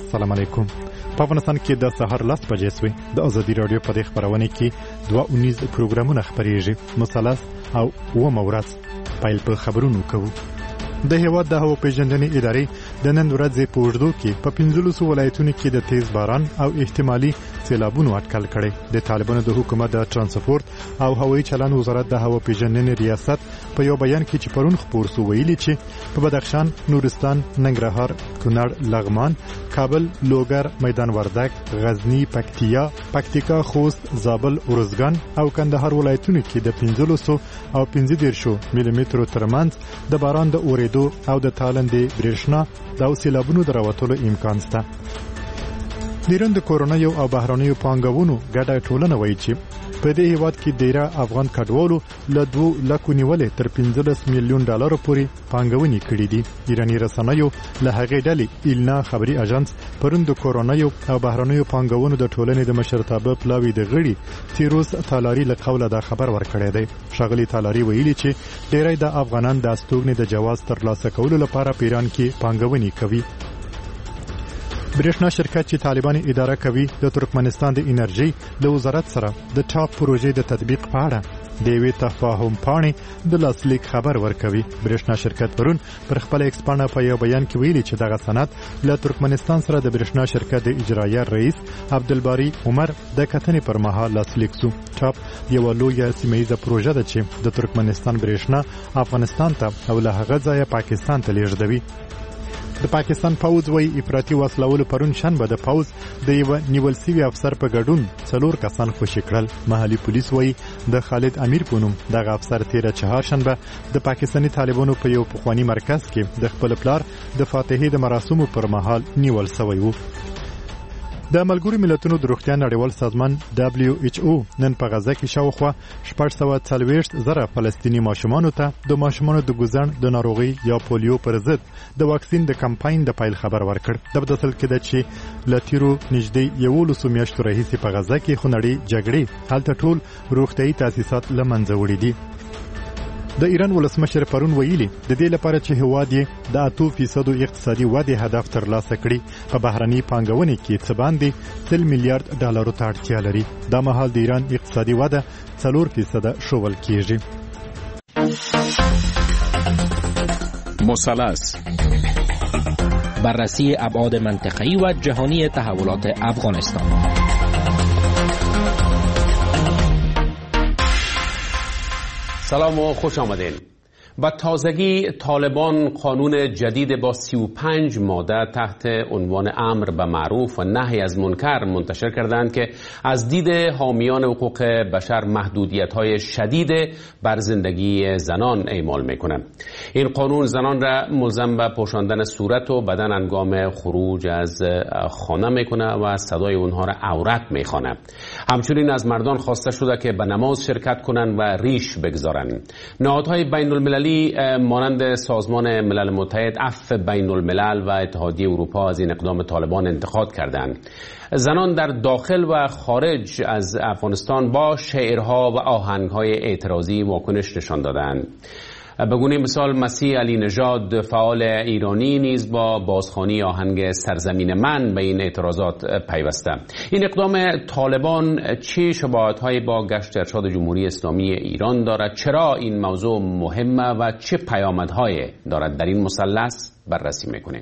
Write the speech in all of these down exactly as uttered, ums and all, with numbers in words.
السلام علیکم. په افغانستان کې د سحر لس بجې سوي د ازادي رادیو په دې خبرونه کې دوه اونیز پروګرامونه خبريږي. مثلث او و مورث پایل په خبرونو کوو. د هیواد د هوا پیژندنې ادارې د نن ورځې په اوږدو کې په پنځلسو ولایتونو کې د تیز باران او احتمالي سیلابونو اټکل کړي. د طالبانو د حکومت د ترانسپورت او هوایي چلند وزارت د هوا پیژندنې ریاست په یو بیان کې چې پرون خبر سو ویلي چې په بدخشان، نورستان، ننګرهار، کونړ، لغمان، کابل، لوګر، میدان وردګ، غزنی، پکتیا، پکتیکا، خوست، زابل، ارزګان او کندهار ولایتونو کې د پنځلسو او پنځه دیرشو ملي مترو ترمنځ د باران د اورېدو او د تالندې برېښنا د سیلابونو د راوتلو امکان شته. د ایران د کورونایو او بهرانیو پانګونو ګډه ټولنه وایي چې په دې هیواد کې ډیره افغان کډوالو له دوه لکو نیولې تر پنځلس میلیون ډالر پورې پانګونې کړې دي. ایراني رسنیو له هغې ډلې ایلنا خبري اژانس پرون د کورونایو او بهرانیو پانګونو د ټولنې د مشرتابه پلاوی د غړي تیروس تالاری له قوله دا خبر ورکړی دی. شاغلي تالاری ویلي چې ډیری د افغانان د استوګنې د جواز ترلاسه کولو لپاره په ایران کې پانګونې کوي. برېښنا شرکت چې طالبان اداره کوي د ترکمنستان د انرژي د وزارت سره د ټاپ پروژې د تطبیق په اړه د یوې تفاهم پاڼې د لاسلیک خبر ورکوي. برېښنا شرکت پرون پر خپل ایکس پاڼه په یو بیان کې ویلي چې دغه سند له ترکمنستان سره د برېښنا شرکت د اجرایه رئیس عبدالباری عمر د کتنې پر مهال لاسلیک شو. ټاپ یو لویه سیمه‌ایزه پروژه ده چې د ترکمنستان برېښنا افغانستان ته او له هغه ځایه پاکستان ته لیږدوي. د پاکستان پوځ وی افراطي وسلول پرون شنبه د پوځ د یو نیول سوي افسر په ګډون څلور کسان خوشي کړل. محلي پولیس وی د خالد امیر په نوم دغه افسر تیر چهارشنبه د پاکستاني طالبانو په یو پخوانی مرکز کې د خپل پلار د فاتحې د مراسمو پر مهال نیول شوی وو. د ملګرو ملتونو د روغتیا نړیوال سازمان دبليو ایچ او نن په غزه کې شاوخوا شپږ سوه څلوېښت زره فلسطینی ماشومانو ته د ماشومانو د ګوزن د ناروغي یا پولیو پر ضد د واکسین د کمپاین د پایل خبر ورکړ. د بدسل کې د چې لتیرو نږدې یولسو میاشتو راهیسې په غزه کې خونړۍ جګړې هلته ټول روغتیايي تاسیسات له منځه وړي دي. د ایران ولسمشر پرون ویلي د دې لپاره چې هواد یې د اتو فیصدو اقتصادي ودې هدف ترلاسه کړي په بهرني پانګونې کې څه باندې سل میلیارډ ډالرو ته اړتیا لري. دا مهال د ایران اقتصادي وده څلور فیصده شوول کیږي. مثلث بررسی ابعاد منطقه‌ای و جهانی تحولات افغانستان. سلام و خوش آمدین. با تازگی طالبان قانون جدید با سی و پنج ماده تحت عنوان امر به معروف و نهی از منکر منتشر کردند که از دید حامیان حقوق بشر محدودیت‌های شدید بر زندگی زنان اعمال می‌کند. این قانون زنان را ملزم به پوشاندن صورت و بدن هنگام خروج از خانه می‌کند و صدای اونها را عورت می‌خواند. همچنین از مردان خواسته شده که به نماز شرکت کنند و ریش بگذارند. نهادهای بین‌المللی مانند سازمان ملل متحد، عفو بین الملل و اتحادیه اروپا از این اقدام طالبان انتقاد کردند. زنان در داخل و خارج از افغانستان با شعرها و آهنگهای اعتراضی واکنش نشان دادند. به گونه مثال مسیح علی نژاد فعال ایرانی نیز با بازخوانی آهنگ سرزمین من به این اعتراضات پیوسته. این اقدام طالبان چه شباهت‌هایی با گشت ارشاد جمهوری اسلامی ایران دارد؟ چرا این موضوع مهمه و چه پیامدهایی دارد؟ در این مثلث بررسی می‌کنیم.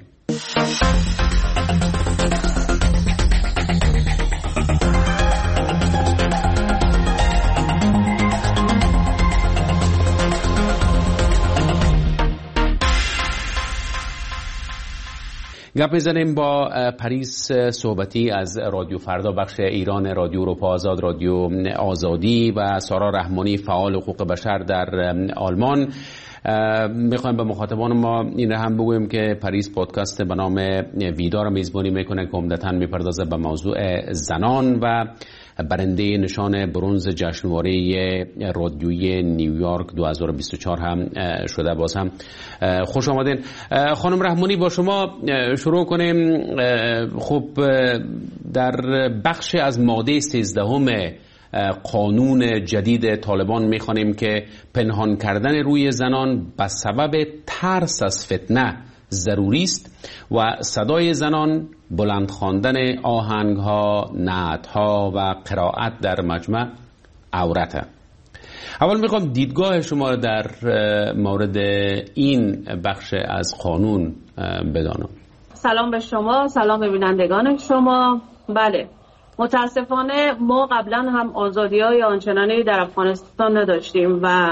گپ می‌زنیم با پریس صحبتی از رادیو فردا بخش ایران، رادیو اروپا آزاد، رادیو آزادی و سارا رحمانی فعال حقوق بشر در آلمان. میخوایم به مخاطبان ما این را هم بگویم که پریس پادکست به نام ویدا را میزبانی میکنه که عمدتاً میپردازه به موضوع زنان و برنده نشان برنز جشنواره رادیویی نیویورک دو هزار و بیست و چهار هم شده. باز هم خوش آمدین. خانم رحمانی با شما شروع کنیم. خب در بخش از ماده سیزدهم قانون جدید طالبان میخوانیم که پنهان کردن روی زنان به سبب ترس از فتنه ضروری است و صدای زنان بلند خواندن آهنگ‌ها، نعت‌ها و قرائت در مجمع عورته. اول میخوام دیدگاه شما در مورد این بخش از قانون بدانم. سلام به شما، سلام به بینندگان شما. بله، متاسفانه ما قبلا هم آزادی‌های آنچنانی در افغانستان نداشتیم و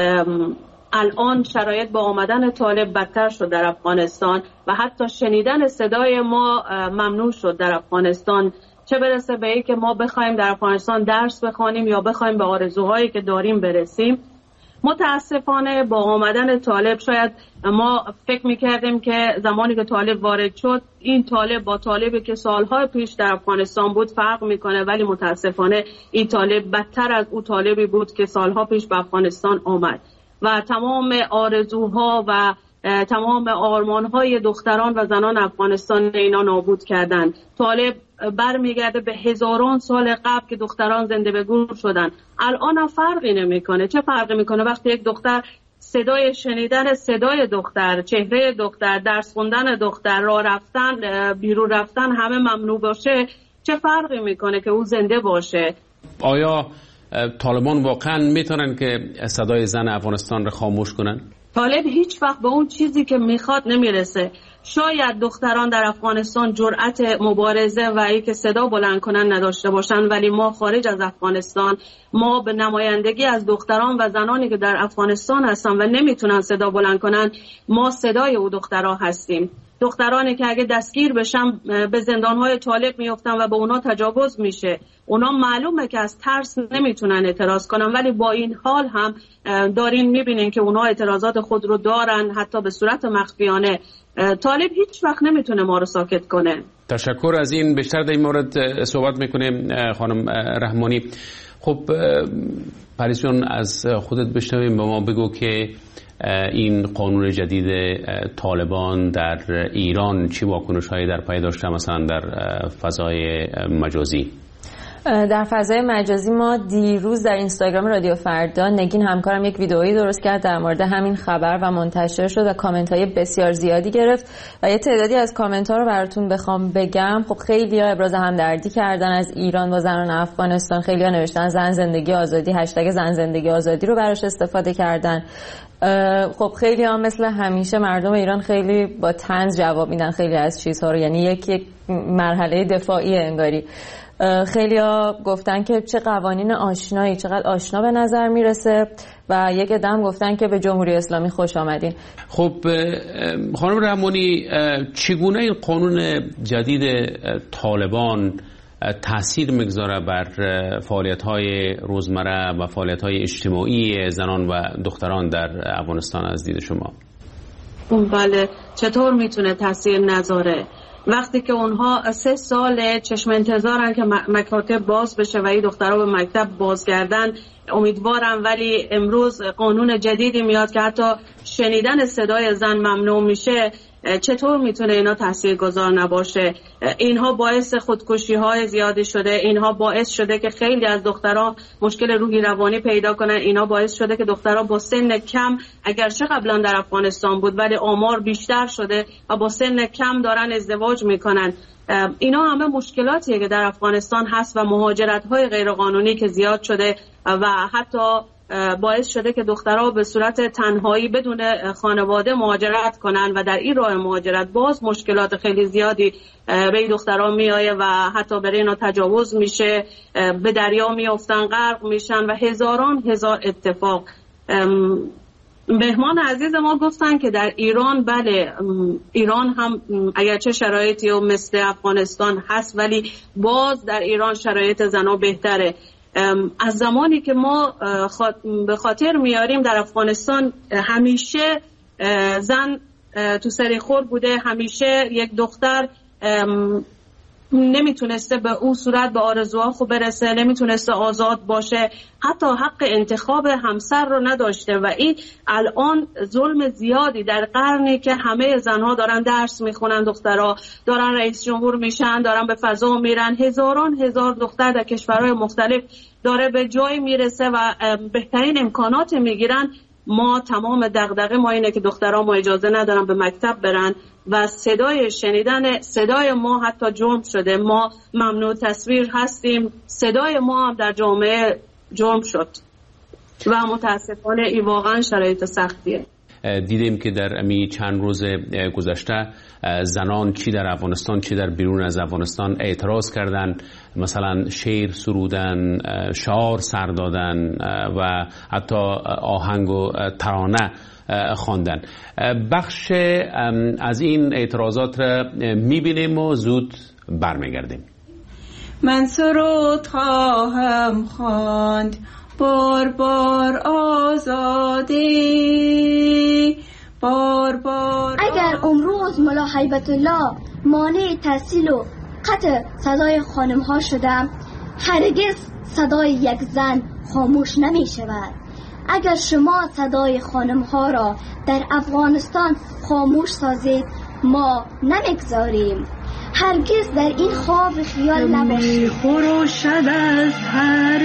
الان شرایط با آمدن طالب بدتر شد در افغانستان و حتی شنیدن صدای ما ممنوع شد در افغانستان، چه برسه به این که ما بخوایم در افغانستان درس بخوانیم یا بخوایم به آرزوهایی که داریم برسیم. متاسفانه با آمدن طالب شاید ما فکر میکردیم که زمانی که طالب وارد شد این طالب با طالبی که سالهای پیش در افغانستان بود فرق میکنه، ولی متاسفانه این طالب بدتر از اون طالبی بود که سالها پیش به افغانستان آمد و تمام آرزوها و تمام آرمانهای دختران و زنان افغانستان اینا نابود کردن. طالب برمیگرده به هزاران سال قبل که دختران زنده به گور شدن. الان هم فرقی نمیکنه. چه فرقی میکنه وقتی یک دختر صدای شنیدن صدای دختر، چهره دختر، درس خوندن دختر، راه رفتن، بیرون رفتن همه ممنوع باشه؟ چه فرقی میکنه که او زنده باشه؟ آیا طالبان واقعا میتونن که صدای زن افغانستان رو خاموش کنن؟ طالب هیچ وقت به اون چیزی که میخواد نمیرسه. شاید دختران در افغانستان جرأت مبارزه و ای که صدا بلند کنن نداشته باشن، ولی ما خارج از افغانستان، ما به نمایندگی از دختران و زنانی که در افغانستان هستن و نمیتونن صدا بلند کنن، ما صدای او دخترها هستیم. دخترانی که اگه دستگیر بشن به زندانهای طالب میافتن و به اونا تجاوز میشه، اونا معلومه که از ترس نمیتونن اعتراض کنن، ولی با این حال هم دارین میبینین که اونا اعتراضات خود رو دارن حتی به صورت مخفیانه. طالب هیچ وقت نمیتونه ما رو ساکت کنه. تشکر از این. بیشتر در این مورد صحبت میکنیم خانم رحمانی. خب پریس جان، از خودت بشنویم، به ما بگو که این قانون جدید طالبان در ایران چی واکنش‌هایی در پی داشته، مثلا در فضای مجازی؟ در فضای مجازی ما دیروز در اینستاگرام رادیو فردا نگین همکارم یک ویدئویی درست کرد در مورد همین خبر و منتشر شد و کامنت های بسیار زیادی گرفت و یه تعدادی از کامنت ها رو براتون بخوام بگم. خب خیلی ها ابراز همدردی کردن از ایران با زنان افغانستان، خیلی ها نوشتن زن زندگی آزادی، هشتگ زن زندگی آزادی رو براش استفاده کردن. خب خیلی ها مثل همیشه مردم ایران خیلی با طنز جواب میدن خیلی از چیزها رو، یعنی یک یک مرحله دفاعی انگاری. خیلی ها گفتن که چه قوانین آشنایی، چقدر آشنا به نظر میرسه و یک عدم گفتن که به جمهوری اسلامی خوش آمدین. خب خانم رحمانی، چگونه این قانون جدید طالبان تأثیر میگذاره بر فعالیت‌های روزمره و فعالیت‌های اجتماعی زنان و دختران در افغانستان از دید شما؟ بله، چطور میتونه تأثیر نذاره؟ وقتی که اونها سه سال چشم انتظارن که مکاتب باز بشه و این دخترها به مکتب بازگردن، امیدوارم، ولی امروز قانون جدیدی میاد که حتی شنیدن صدای زن ممنوع میشه. چطور میتونه اینا تاثیرگذار نباشه؟ اینها باعث خودکشی های زیادی شده، اینها باعث شده که خیلی از دخترها مشکل روحی روانی پیدا کنن، اینها باعث شده که دخترها با سن کم، اگرچه قبلا در افغانستان بود ولی آمار بیشتر شده و با سن کم دارن ازدواج میکنن. اینا همه مشکلاتیه که در افغانستان هست و مهاجرت های غیرقانونی که زیاد شده و حتی باعث شده که دخترها به صورت تنهایی بدون خانواده مهاجرت کنن و در این راه مهاجرت باز مشکلات خیلی زیادی به این دخترها میآیه و حتی برای اینا تجاوز میشه، به دریا میافتن، غرق میشن و هزاران هزار اتفاق. مهمان عزیز ما گفتن که در ایران، بله ایران هم اگرچه شرایطی و مثل افغانستان هست ولی باز در ایران شرایط زنها بهتره. از زمانی که ما به خاطر میاریم در افغانستان همیشه زن تو سریخور بوده، همیشه یک دختر نمیتونسته به اون صورت به آرزوها خوب برسه، نمیتونسته آزاد باشه، حتی حق انتخاب همسر رو نداشته و این الان ظلم زیادی در قرنی که همه زنها دارن درس میخونن، دخترها دارن رئیس جمهور میشن، دارن به فضا میرن، هزاران هزار دختر در کشورهای مختلف داره به جای میرسه و بهترین امکانات میگیرن. ما تمام دغدغه ما اینه که دخترها ما اجازه ندارن به مکتب برن و صدای شنیدن صدای ما حتی جرم شده. ما ممنوع تصویر هستیم، صدای ما هم در جامعه جرم شد و متاسفانه این واقعا شرایط سختیه. دیدیم که در امی چند روز گذشته زنان چی در افغانستان چی در بیرون از افغانستان اعتراض کردن، مثلا شعر سرودن، شعار سر دادن و حتی آهنگ و ترانه خواندن. بخش از این اعتراضات را میبینیم و زود برمیگردیم. من سرود خواهم خواند بار بار آزادی، بار بار اگر امروز ملا هیبت الله مانع تحصیل و قطع صدای خانم ها شدم، هرگز صدای یک زن خاموش نمی شود. اگر شما صدای خانم ها را در افغانستان خاموش سازید، ما نمیگذاریم. هرگز در این خواب خیال نباشید. می خروشد از هر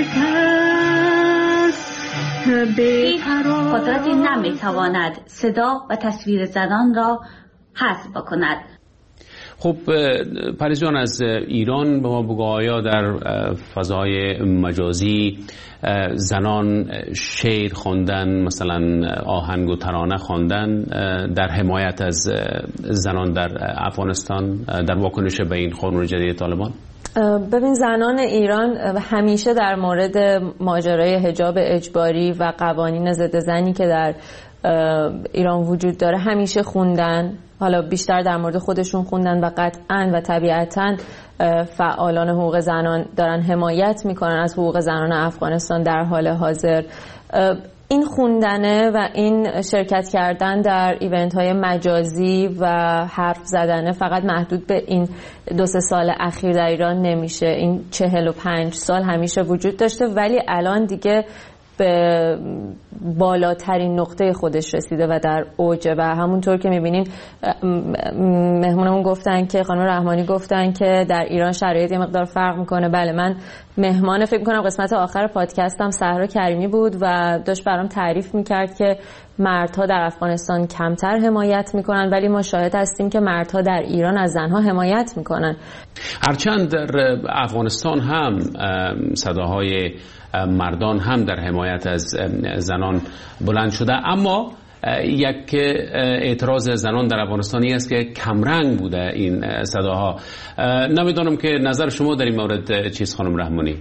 کس هیچ قدرتی نمیتواند صدا و تصویر زنان را حذف بکند. خب پریز جان، از ایران به ما بگو، آیا در فضای مجازی زنان شعر خواندن، مثلا آهنگ و ترانه خواندن در حمایت از زنان در افغانستان در واکنش به این قانون جدید طالبان؟ ببین، زنان ایران همیشه در مورد ماجرای حجاب اجباری و قوانین ضد زنی که در ایران وجود داره همیشه خوندن. حالا بیشتر در مورد خودشون خوندن و قطعاً و طبیعتاً فعالان حقوق زنان دارن حمایت میکنن از حقوق زنان افغانستان در حال حاضر. این خوندنه و این شرکت کردن در ایونت های مجازی و حرف زدنه فقط محدود به این دو سه سال اخیر در ایران نمیشه. این چهل و پنج سال همیشه وجود داشته، ولی الان دیگه به بالاترین نقطه خودش رسیده و در اوجه. و همونطور که میبینین مهمونمون گفتن که خانم رحمانی گفتن که در ایران شرایط یه مقدار فرق میکنه. بله، من مهمان فکر میکنم قسمت آخر پادکستم صحرا کریمی بود و داشت برام تعریف میکرد که مردها در افغانستان کمتر حمایت میکنن، ولی ما شاهد هستیم که مردها در ایران از زنها حمایت میکنن. هرچند در افغانستان هم صداهای مردان هم در حمایت از زنان بلند شده، اما یک اعتراض زنان در افغانستانی است که کمرنگ بوده این صداها. نمیدونم که نظر شما در این مورد چیست خانم رحمانی؟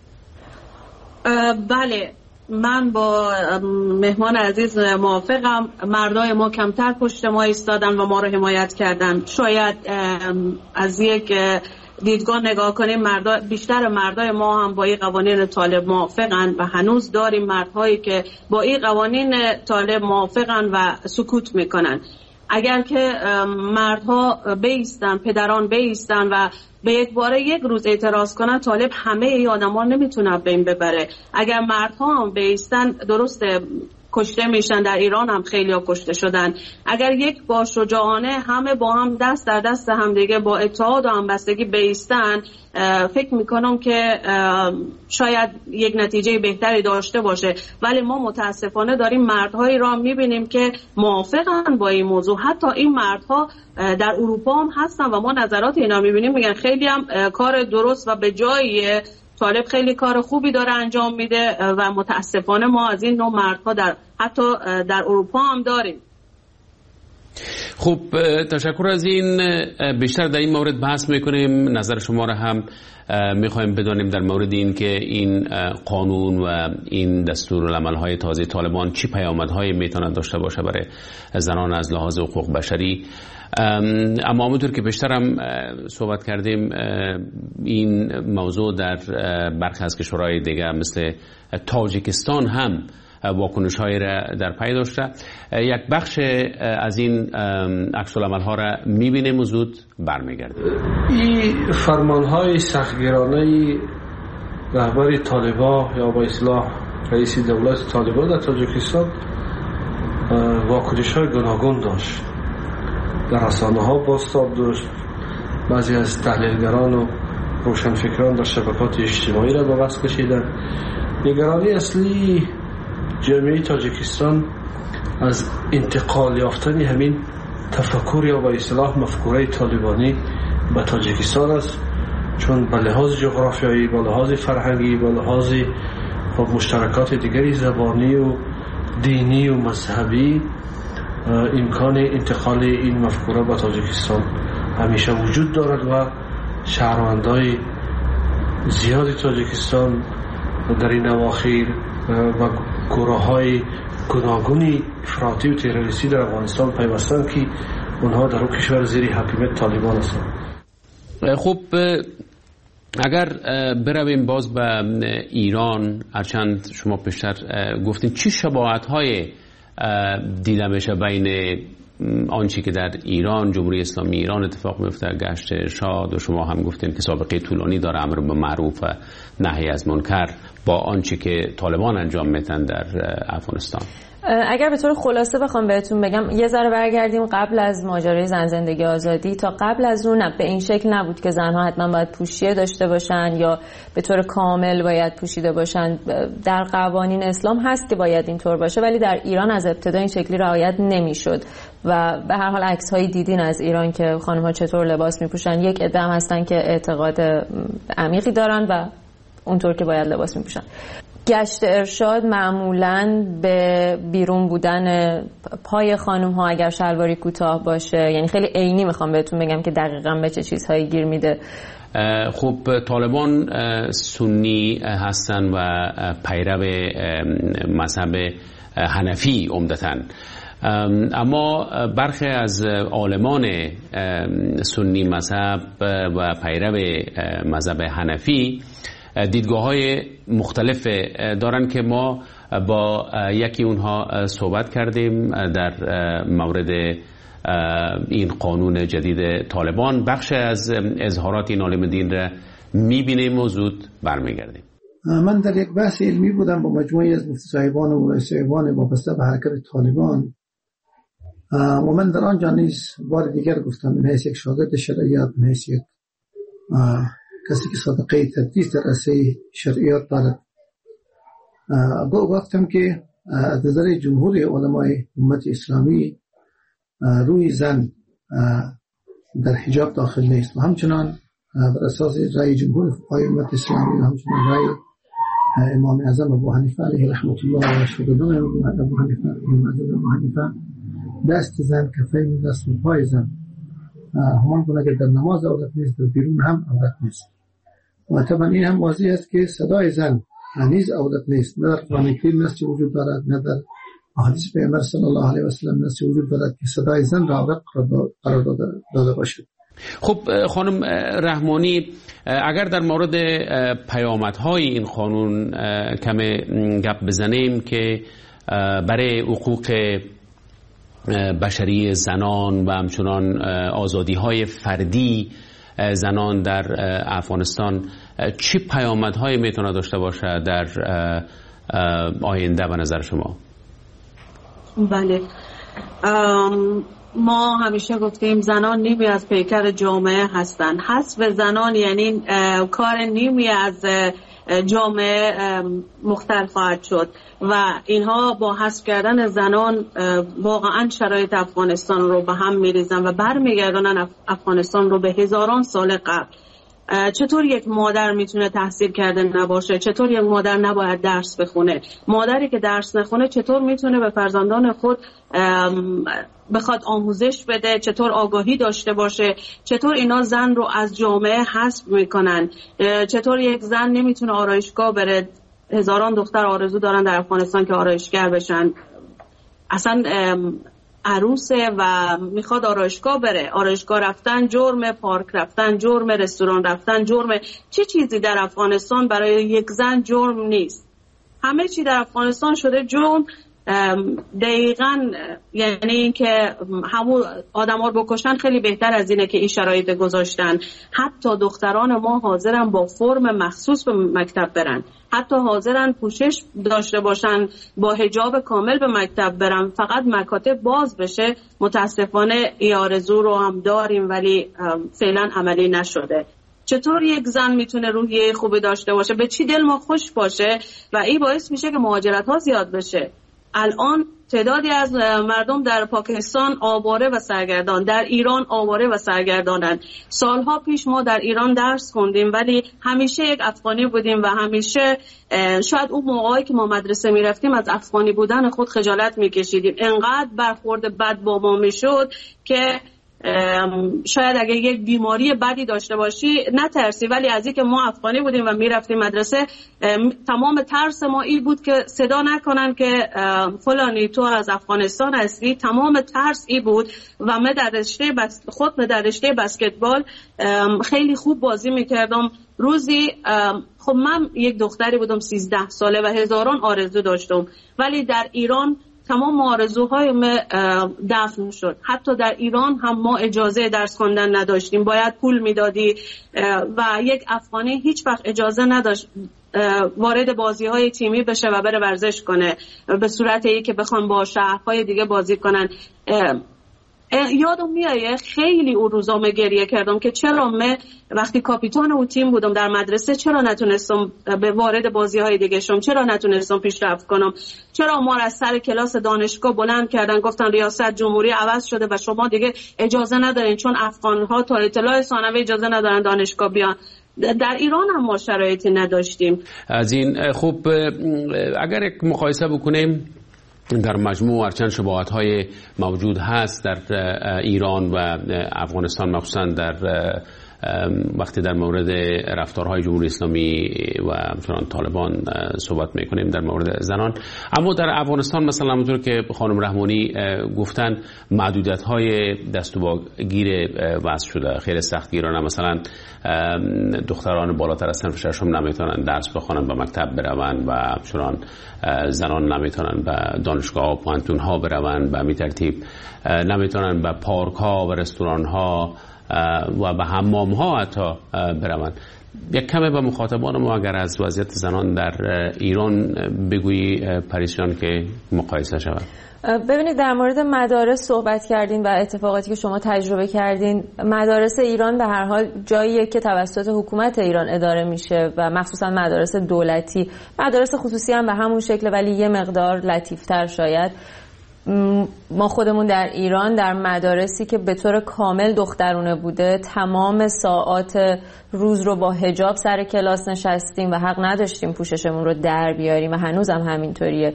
بله، من با مهمان عزیز موافقم. مردای ما کمتر پشت ما ایستادن و ما رو حمایت کردن. شاید از یک دیدگاه نگاه کنیم مردا، بیشتر مردای ما هم با این قوانین طالب موافقن و هنوز داریم مردهایی که با این قوانین طالب موافقن و سکوت میکنن. اگر که مردها بایستن، پدران بایستن و به یک باره یک روز اعتراض کنن، طالب همه ای آدم ها نمیتونه بین ببره. اگر مردها هم بایستن، درسته کشته میشن، در ایران هم خیلی ها کشته شدن. اگر یک با شجاعانه همه با هم دست در دست هم دیگه با اتحاد و همبستگی بایستن، فکر میکنم که شاید یک نتیجه بهتری داشته باشه. ولی ما متاسفانه داریم مردهایی را میبینیم که موافقن با این موضوع. حتی این مردها در اروپا هم هستن و ما نظرات اینا میبینیم، میگن خیلی هم کار درست و به جاییه. طالب خیلی کار خوبی داره انجام میده و متاسفانه ما از این نوع مردها در حتی در اروپا هم داریم. خب، تشکر از این. بیشتر در این مورد بحث میکنیم. نظر شما را هم میخوایم بدانیم در مورد این که این قانون و این دستورالعمل‌های تازه طالبان چی پیامدهایی میتواند داشته باشه برای زنان از لحاظ حقوق بشری. اما همونطور که بیشترم صحبت کردیم، این موضوع در برخی از کشورهای دیگه مثل تاجیکستان هم واکنش‌هایی را در پی داشته. یک بخش از این عکس‌العمل‌ها را می‌بینیم و زود برمیگردیم. این فرمان‌های سختگیرانه رهبر طالبان یا با اصطلاح رئیس دولت طالبان در تاجیکستان واکنش‌های گوناگون داشت. در رسانه‌ها بازتاب داشت. بعضی از تحلیلگران و روشنفکران در شبکات اجتماعی را به بحث کشیدند. نگرانی اصلی جامعه تاجیکستان از انتقال یافتن همین تفکر یا به اصطلاح مفکوره طالبانی به تاجیکستان است، چون به لحاظ جغرافیایی، به لحاظ فرهنگی، به لحاظ مشترکات دیگری زبانی و دینی و مذهبی امکان انتقال این مفکوره به تاجیکستان همیشه وجود دارد و شهروندای زیادی تاجیکستان در این اواخر و گروه‌های گوناگونی افراطی و تروریستی در افغانستان پیوستند که اونها در اون کشور زیر حاکمیت طالبان هستند. خب اگر برویم باز به ایران، هرچند شما پیشتر گفتین چی شباهت‌های دیده میشه بین آنچه که در ایران، جمهوری اسلامی ایران اتفاق میفته، گشت ارشاد، و شما هم گفتین که سابقه طولانی داره امر به معروف و نهی از منکر، با آنچه که طالبان انجام میدن در افغانستان؟ اگر به طور خلاصه بخوام بهتون بگم، یه ذره برگردیم قبل از ماجرای زن زندگی آزادی. تا قبل از اون به این شکل نبود که زنها حتما باید پوشیه داشته باشن یا به طور کامل باید پوشیده باشن. در قوانین اسلام هست که باید اینطور باشه، ولی در ایران از ابتدا این شکلی رعایت نمیشد و به هر حال عکس هایی دیدین از ایران که خانم ها چطور لباس میپوشن. یک عده هم هستن که اعتقاد عمیقی دارن و اونطور که باید لباس میپوشن. گشت ارشاد معمولاً به بیرون بودن پای خانم ها اگر شلواری کوتاه باشه، یعنی خیلی عینی میخوام بهتون بگم که دقیقاً به چه چیزهایی گیر میده. خب طالبان سنی هستن و پیرو مذهب حنفی عمدتاً، اما برخی از عالمان سنی مذهب و پیرو مذهب حنفی دیدگاه‌های مختلف دارن که ما با یکی اونها صحبت کردیم در مورد این قانون جدید طالبان. بخش از اظهارات این عالم دین را می‌بینیم و زود برمیگردیم. من در یک بحث علمی بودم با مجموعی از مفتی صاحبان و مولای صاحبان وابسته به حرکت طالبان و من در آنجا نیز بار دیگر گفتم من حیث یک شاگرد شرعیات، من حیث یک کسی که صدقه تدریس در رسه شرعیات دارد، گفتم که از نظر جمهور علمای امت اسلامی روی زن در حجاب داخل نیست و همچنان بر اساس رأی جمهور فقهای امت اسلامی و همچنان رأی امام اعظم ابو حنیفه علیه رحمت الله و شاگردان ابو حنیفه ابو حنیفه دست زن کفین دست و پای زن همان گونه که در نماز عورت نیست، در بیرون هم عورت نیست. و طبعا این هم واضح است که صدای زن نیز عورت نیست، نه در قرآن کریم نصی وجود دارد، نه در احادیث پیامبر صلی الله علیه و سلم نصی وجود دارد که صدای زن را عورت قرار داده باشد. خب خانم رحمانی، اگر در مورد پیامدهای این قانون کم گپ بزنیم که برای حقوق بشری زنان و همچنان آزادی‌های فردی زنان در افغانستان چی پیامدهایی میتونه داشته باشه در آینده به نظر شما؟ بله، ما همیشه گفتیم زنان نیمی از پیکر جامعه هستند. حذف زنان یعنی کار نیمی از جامعه مختل خواهد شد و اینها با حذف کردن زنان واقعا شرایط افغانستان رو به هم میریزن و برمیگردونن افغانستان رو به هزاران سال قبل. چطور یک مادر میتونه تحصیل کرده نباشه؟ چطور یک مادر نباید درس بخونه؟ مادری که درس نخونه چطور میتونه به فرزندان خود بخواد آموزش بده؟ چطور آگاهی داشته باشه؟ چطور اینا زن رو از جامعه حذف میکنن؟ چطور یک زن نمیتونه آرایشگاه بره؟ هزاران دختر آرزو دارن در افغانستان که آرایشگر بشن، اصلا عروسه و میخواد آرایشگاه بره. آرایشگاه رفتن جرم، پارک رفتن جرم، رستوران رفتن جرم. چه چیزی در افغانستان برای یک زن جرم نیست؟ همه چی در افغانستان شده جرم. دقیقاً یعنی اینکه همون آدم‌ها رو بکشن خیلی بهتر از اینه که این شرایط گذاشتن. حتی دختران ما حاضرن با فرم مخصوص به مکتب برن، حتی حاضرن پوشش داشته باشن، با حجاب کامل به مکتب برن، فقط مکاتب باز بشه. متاسفانه این آرزو رو هم داریم ولی فعلا عملی نشده. چطور یک زن میتونه روحیه خوبی داشته باشه، به چی دل ما خوش باشه و این باعث میشه که مهاجرت ها زیاد بشه. الان تعدادی از مردم در پاکستان آواره و سرگردان، در ایران آواره و سرگردانن. سالها پیش ما در ایران درس خوندیم ولی همیشه یک افغانی بودیم و همیشه شاید اون موقعی که ما مدرسه میرفتیم از افغانی بودن خود خجالت میکشیدیم. انقدر برخورد بد با ما میشد که شاید اگه یک بیماری بدی داشته باشی نترسی، ولی از اینکه ما افغانی بودیم و میرفتیم مدرسه تمام ترس ما این بود که صدا نکنن که فلانی تو از افغانستان هستی. تمام ترس این بود و من در رشته بس... خود من در رشته بسکتبال خیلی خوب بازی میکردم. روزی خب من یک دختری بودم سیزده ساله و هزاران آرزو داشتم، ولی در ایران تمام آرزوهای ما دفن شد. حتی در ایران هم ما اجازه درس خواندن نداشتیم، باید پول میدادی و یک افغانی هیچ وقت اجازه نداشت وارد بازی های تیمی بشه و بره ورزش کنه به صورتی که بخوان با شهرهای دیگه بازی کنن. یادم میایه خیلی اون روزا من گریه کردم که چرا من وقتی کاپیتان اون تیم بودم در مدرسه چرا نتونستم به وارد بازی های دیگه شم، چرا نتونستم پیشرفت کنم، چرا ما از سر کلاس دانشگاه بلند کردن گفتن ریاست جمهوری عوض شده و شما دیگه اجازه ندارین، چون افغان ها تا اطلاع ثانوی اجازه ندارن دانشگاه بیان. در ایران هم ما شرایطی نداشتیم. از این خوب اگر یک مقایسه بکنیم در مجموع هرچند شباهت‌های موجود هست در ایران و افغانستان، مخصوصا در وقتی در مورد رفتارهای جمهوری اسلامی و همچنان طالبان صحبت میکنیم در مورد زنان، اما در افغانستان مثلا همونطور که خانم رحمانی گفتن محدودیت‌های دست و گیر وضع شده، خیلی سختگیرانه. مثلا دختران بالاتر از صنف ششم نمیتونن درس بخونن، به مکتب برون و همچنان زنان نمیتونن به دانشگاه و پانتون ها برون، به همین ترتیب نمیتونن به پارک ها و رستوران ها و به حمام ها حتی برون. یک کمی به مخاطبان ما اگر از وضعیت زنان در ایران بگویی پریسیان که مقایسه شود. ببینید در مورد مدارس صحبت کردین و اتفاقاتی که شما تجربه کردین. مدارس ایران به هر حال جاییه که توسط حکومت ایران اداره میشه و مخصوصا مدارس دولتی. مدارس خصوصی هم به همون شکل ولی یه مقدار لطیفتر شاید. ما خودمون در ایران در مدارسی که به طور کامل دخترونه بوده تمام ساعات روز رو با حجاب سر کلاس نشستیم و حق نداشتیم پوششمون رو در بیاریم و هنوزم همینطوریه.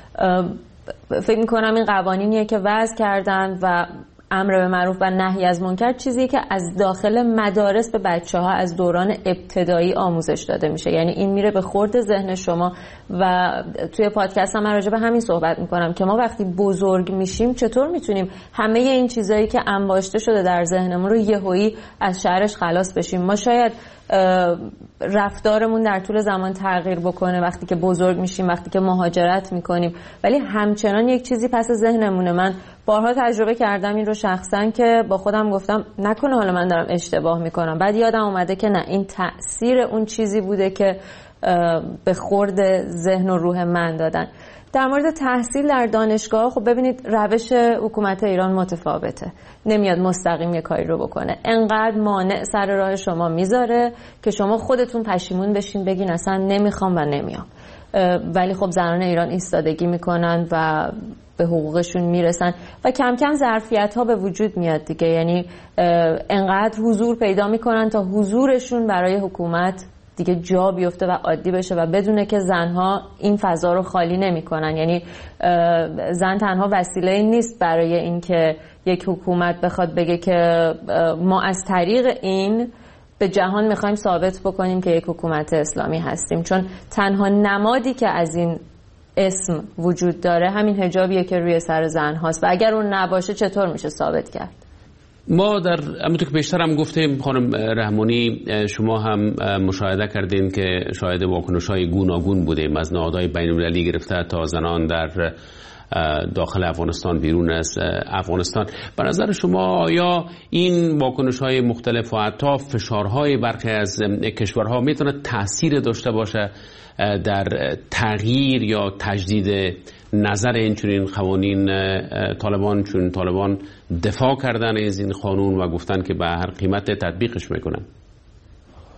فکر میکنم این قوانینیه که وضع کردن و امر به معروف و نهی از منکر چیزی که از داخل مدارس به بچه ها از دوران ابتدایی آموزش داده میشه. یعنی این میره به خورد ذهن شما و توی پادکست هم من راجع به همین صحبت میکنم که ما وقتی بزرگ میشیم چطور میتونیم همه این چیزایی که انباشته شده در ذهنمون رو یهویی از شرش خلاص بشیم. ما شاید رفتارمون در طول زمان تغییر بکنه وقتی که بزرگ میشیم، وقتی که مهاجرت میکنیم، ولی همچنان یک چیزی پس ذهنمونه. من بارها تجربه کردم این رو شخصا که با خودم گفتم نکنه حالا من دارم اشتباه میکنم، بعد یادم اومده که نه، این تأثیر اون چیزی بوده که به خورد ذهن و روح من دادن. در مورد تحصیل در دانشگاه خب ببینید روش حکومت ایران متفاوته، نمیاد مستقیم یه کاری رو بکنه، انقدر مانع سر راه شما میذاره که شما خودتون پشیمون بشین بگین اصلا نمیخوام و نمیام. ولی خب زنان ایران ایستادگی میکنن و به حقوقشون میرسن و کم کم ظرفیت ها به وجود میاد دیگه. یعنی انقدر حضور پیدا میکنن تا حضورشون برای حکومت دیگه جا بیفته و عادی بشه و بدونه که زنها این فضا رو خالی نمی‌کنن. یعنی زن تنها وسیله نیست برای اینکه یک حکومت بخواد بگه که ما از طریق این به جهان می‌خوایم ثابت بکنیم که یک حکومت اسلامی هستیم، چون تنها نمادی که از این اسم وجود داره همین حجابیه که روی سر زن هاست و اگر اون نباشه چطور میشه ثابت کرد؟ ما در همونطور که بیشتر هم گفتیم خانم رحمانی، شما هم مشاهده کردین که شاهد واکنش‌های گوناگون بودیم از نهادهای بین‌المللی گرفته تا زنان در داخل افغانستان، بیرون از افغانستان. به نظر شما آیا این واکنش‌های مختلف و حتی فشارهای برخی از کشورها میتونه تأثیر داشته باشه در تغییر یا تجدید نظر این چنین قوانین طالبان، چون طالبان دفاع کردن از این قانون و گفتن که به هر قیمت تطبیقش میکنن؟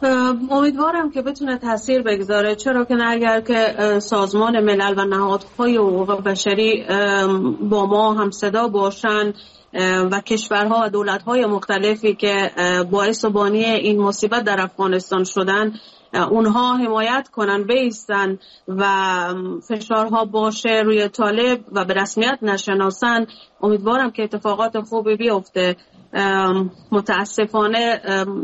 امیدوارم که بتونه تاثیر بگذاره، چرا که نه اگر که سازمان ملل و نهادهای حقوق بشری با ما هم صدا باشن و کشورها و دولت‌های مختلفی که باعث و بانی این مصیبت در افغانستان شدن اونها حمایت کنن، بیستن و فشارها باشه روی طالب و به رسمیت نشناسن، امیدوارم که اتفاقات خوبی بیفته. متاسفانه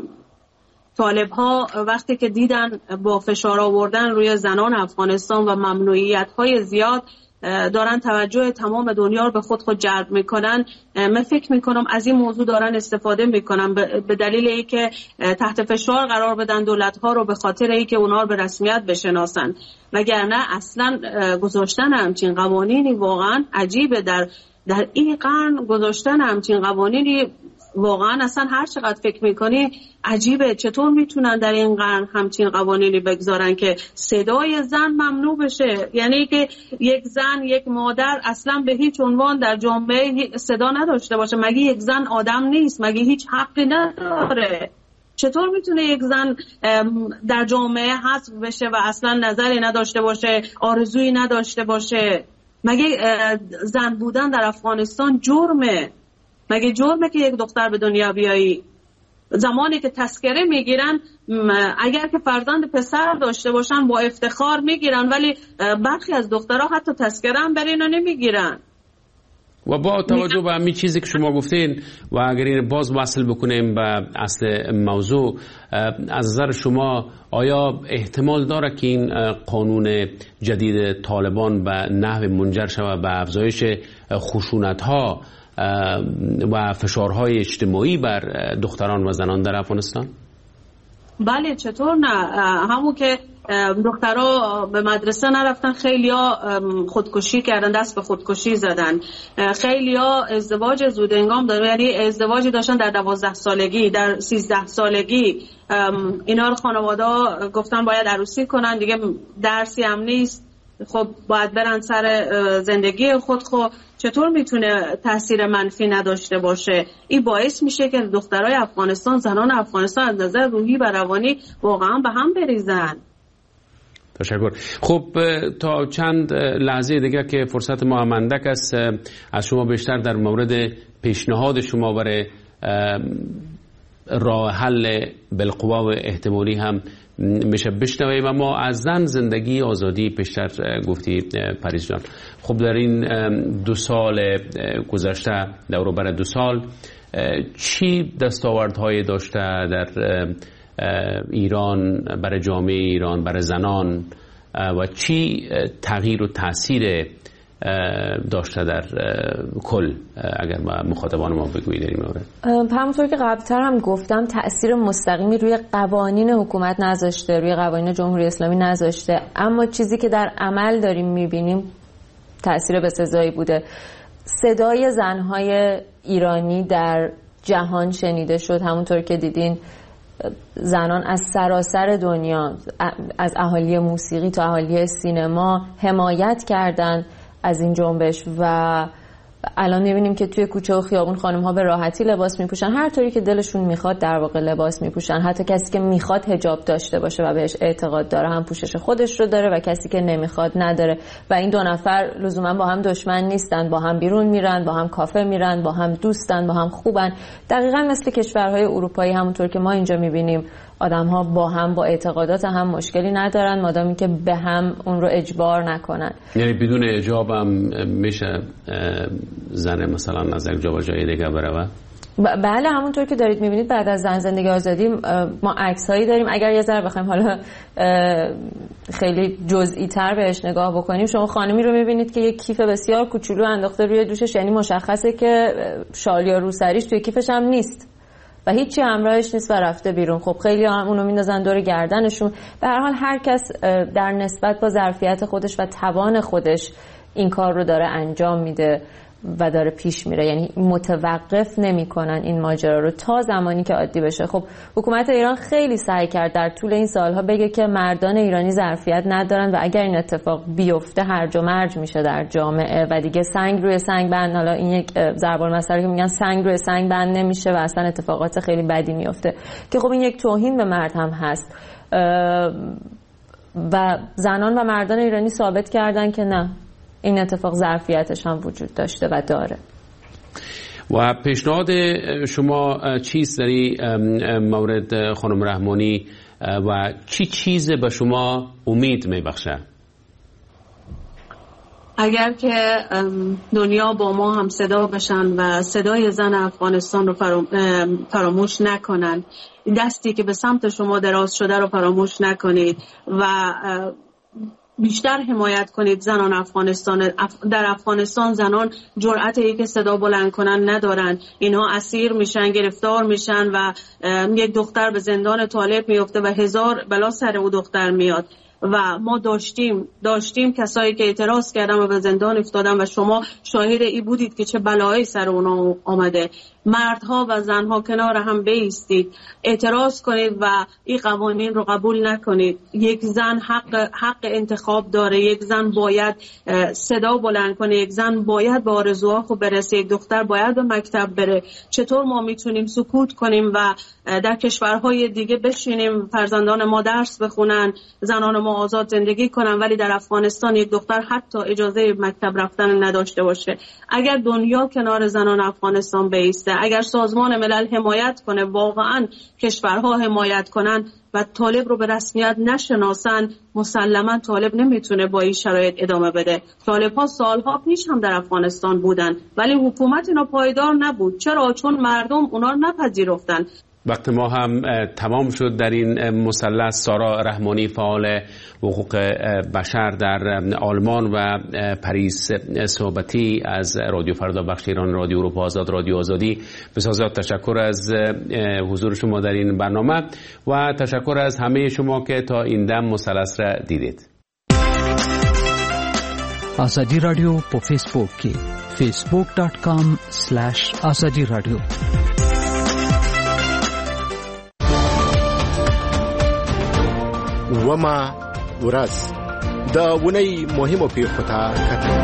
طالب ها وقتی که دیدن با فشار آوردن روی زنان افغانستان و ممنوعیت های زیاد دارن توجه تمام دنیا رو به خود خود جلب میکنن، من فکر میکنم از این موضوع دارن استفاده میکنن به دلیل اینکه تحت فشار قرار بدن دولت ها رو، به خاطر اینکه اونها رو به رسمیت بشناسن. وگرنه اصلا گذاشتن همچین قوانینی واقعا عجیبه. در در این قرن گذاشتن همچین قوانینی واقعا اصلا هر چقدر فکر میکنی عجیبه. چطور میتونن در این قرن همچین قوانینی بگذارن که صدای زن ممنوع بشه؟ یعنی که یک زن، یک مادر اصلا به هیچ عنوان در جامعه صدا نداشته باشه. مگه یک زن آدم نیست؟ مگه هیچ حقی نداره؟ چطور میتونه یک زن در جامعه حذف بشه و اصلا نظری نداشته باشه، آرزویی نداشته باشه؟ مگه زن بودن در افغانستان جرمه؟ مگه جرمه که یک دختر به دنیا بیایی؟ زمانی که تذکره میگیرن، اگر که فرزند پسر داشته باشن با افتخار میگیرن، ولی برخی از دخترها حتی تذکره هم برای اینا نمیگیرن. و با توجه به همین چیزی که شما گفتین و اگر این باز وصل بکنیم به اصل موضوع، از نظر شما آیا احتمال داره که این قانون جدید طالبان به نحو منجر شود به افزایش خشونت‌ها و فشارهای اجتماعی بر دختران و زنان در افغانستان؟ بله، چطور نه. همون که دخترها به مدرسه نرفتن، خیلیا خودکشی کردن، دست به خودکشی زدن، خیلیا ازدواج زود انگام دارن، یعنی ازدواجی داشتن در دوازده سالگی، در سیزده سالگی. اینا رو خانواده گفتن باید عروسی کنن، دیگه درسی هم نیست، خب باید برن سر زندگی خود. خب چطور میتونه تاثیر منفی نداشته باشه؟ این باعث میشه که دخترای افغانستان، زنان افغانستان از نظر روحی و روانی واقعا به هم بریزن. تشکر. خب تا چند لحظه دیگه که فرصت ما مندک است، از شما بیشتر در مورد پیشنهاد شما برای راه حل بالقوا و احتمالی هم میشه بشنویم. اما از زن، زندگی، آزادی پیشتر گفتی پریز جان. خب در این دو سال گذشته، دور بر دو سال، چی دستاوردهایی داشته در ایران برای جامعه ایران، برای زنان، و چی تغییر و تاثیر داشته در کل؟ اگر با مخاطبان ما بگویید در این مورد. همونطور که قبلتر هم گفتم، تأثیر مستقیمی روی قوانین حکومت نذاشته، روی قوانین جمهوری اسلامی نذاشته، اما چیزی که در عمل داریم میبینیم تأثیر بسزایی بوده. صدای زنهای ایرانی در جهان شنیده شد. همونطور که دیدین زنان از سراسر دنیا، از اهالی موسیقی تا اهالی سینما حمایت کردند از این جنبش و الان می‌بینیم که توی کوچه و خیابون خانم‌ها به راحتی لباس می‌پوشن، هر طوری که دلشون میخواد در واقع لباس می‌پوشن. حتی کسی که میخواد حجاب داشته باشه و بهش اعتقاد داره هم پوشش خودش رو داره و کسی که نمیخواد نداره. و این دو نفر لزوما با هم دشمن نیستن، با هم بیرون میرن، با هم کافه میرن، با هم دوستن، با هم خوبن. دقیقاً مثل کشورهای اروپایی، همونطور که ما اینجا می‌بینیم آدم‌ها با هم، با اعتقادات هم مشکلی ندارن مادامی که به هم اون رو اجبار نکنن. یعنی بدون حجاب هم میشه زن مثلا از یک جا به جای دیگه بره؟ بله، همونطور که دارید میبینید بعد از زن زندگی آزادی ما عکس‌هایی داریم. اگر یه ذره بخوایم حالا خیلی جزئی تر بهش نگاه بکنیم، شما خانمی رو میبینید که یک کیف بسیار کوچولو انداخته روی دوشش، یعنی مشخصه که شال یا روسریش توی کیفش هم نیست و هیچی همراهش نیست و رفته بیرون. خب خیلی هم اونو میندازن دور گردنشون. به هر حال هر کس در نسبت با ظرفیت خودش و توان خودش این کار رو داره انجام میده و داره پیش میره، یعنی متوقف نمیکنن این ماجرا رو تا زمانی که عادی بشه. خب حکومت ایران خیلی سعی کرد در طول این سالها بگه که مردان ایرانی ظرفیت ندارن و اگر این اتفاق بیفته هرج و مرج میشه در جامعه و دیگه سنگ روی سنگ بند، حالا این یک ضرب المثل که میگن سنگ روی سنگ بند نمیشه و اصلا اتفاقات خیلی بدی میفته که خب این یک توهین به مرد هم هست و زنان و مردان ایرانی ثابت کردن که نه، این اتفاق ظرفیتش هم وجود داشته و داره. و پیشنهاد شما چیست در این مورد خانم رحمانی و چی چیز به شما امید میبخشه؟ اگر که دنیا با ما هم صدا بشن و صدای زن افغانستان رو فراموش نکنن، دستی که به سمت شما دراز شده رو فراموش نکنید و بیشتر حمایت کنید زنان افغانستان. در افغانستان زنان جرأتی که صدا بلند کنن ندارن، اینها اسیر میشن، گرفتار میشن و یک دختر به زندان طالب میفته و هزار بلا سر او دختر میاد و ما داشتیم داشتیم کسایی که اعتراض کردن و به زندان افتادن و شما شاهد ای بودید که چه بلایی سر اونا آمده. مردها و زنها کنار هم بایستید، اعتراض کنید و این قوانین رو قبول نکنید. یک زن حق حق انتخاب داره، یک زن باید صدا بلند کنه، یک زن باید به آرزوها خود برسه، یک دختر باید به مکتب بره. چطور ما میتونیم سکوت کنیم و در کشورهای دیگه بشینیم فرزندان ما درس بخونن، زنان ما آزاد زندگی کنن، ولی در افغانستان یک دختر حتی اجازه مکتب رفتن نداشته باشه؟ اگر دنیا کنار زنان افغانستان بایسته، اگر سازمان ملل حمایت کنه، واقعا کشورها حمایت کنن و طالب رو به رسمیت نشناسن، مسلما طالب نمیتونه با این شرایط ادامه بده. طالب ها سالها پیش هم در افغانستان بودن ولی حکومت اینا پایدار نبود. چرا؟ چون مردم اونا رو نپذیرفتن. وقت ما هم تمام شد در این مثلث. سارا رحمانی، فعال حقوق بشر در آلمان و پریس صحبتی از رادیو فردا بخش ایران، رادیو اروپا آزاد، رادیو آزادی، بسیار تشکر از حضور شما در این برنامه و تشکر از همه شما که تا این دم مثلث را دیدید. آزادی رادیو په فیسبوک کې فیسبوک ډاٹ کام سلیش آزادی رادیو. وما ورځ د ونی مهمو پیښو ته کتل.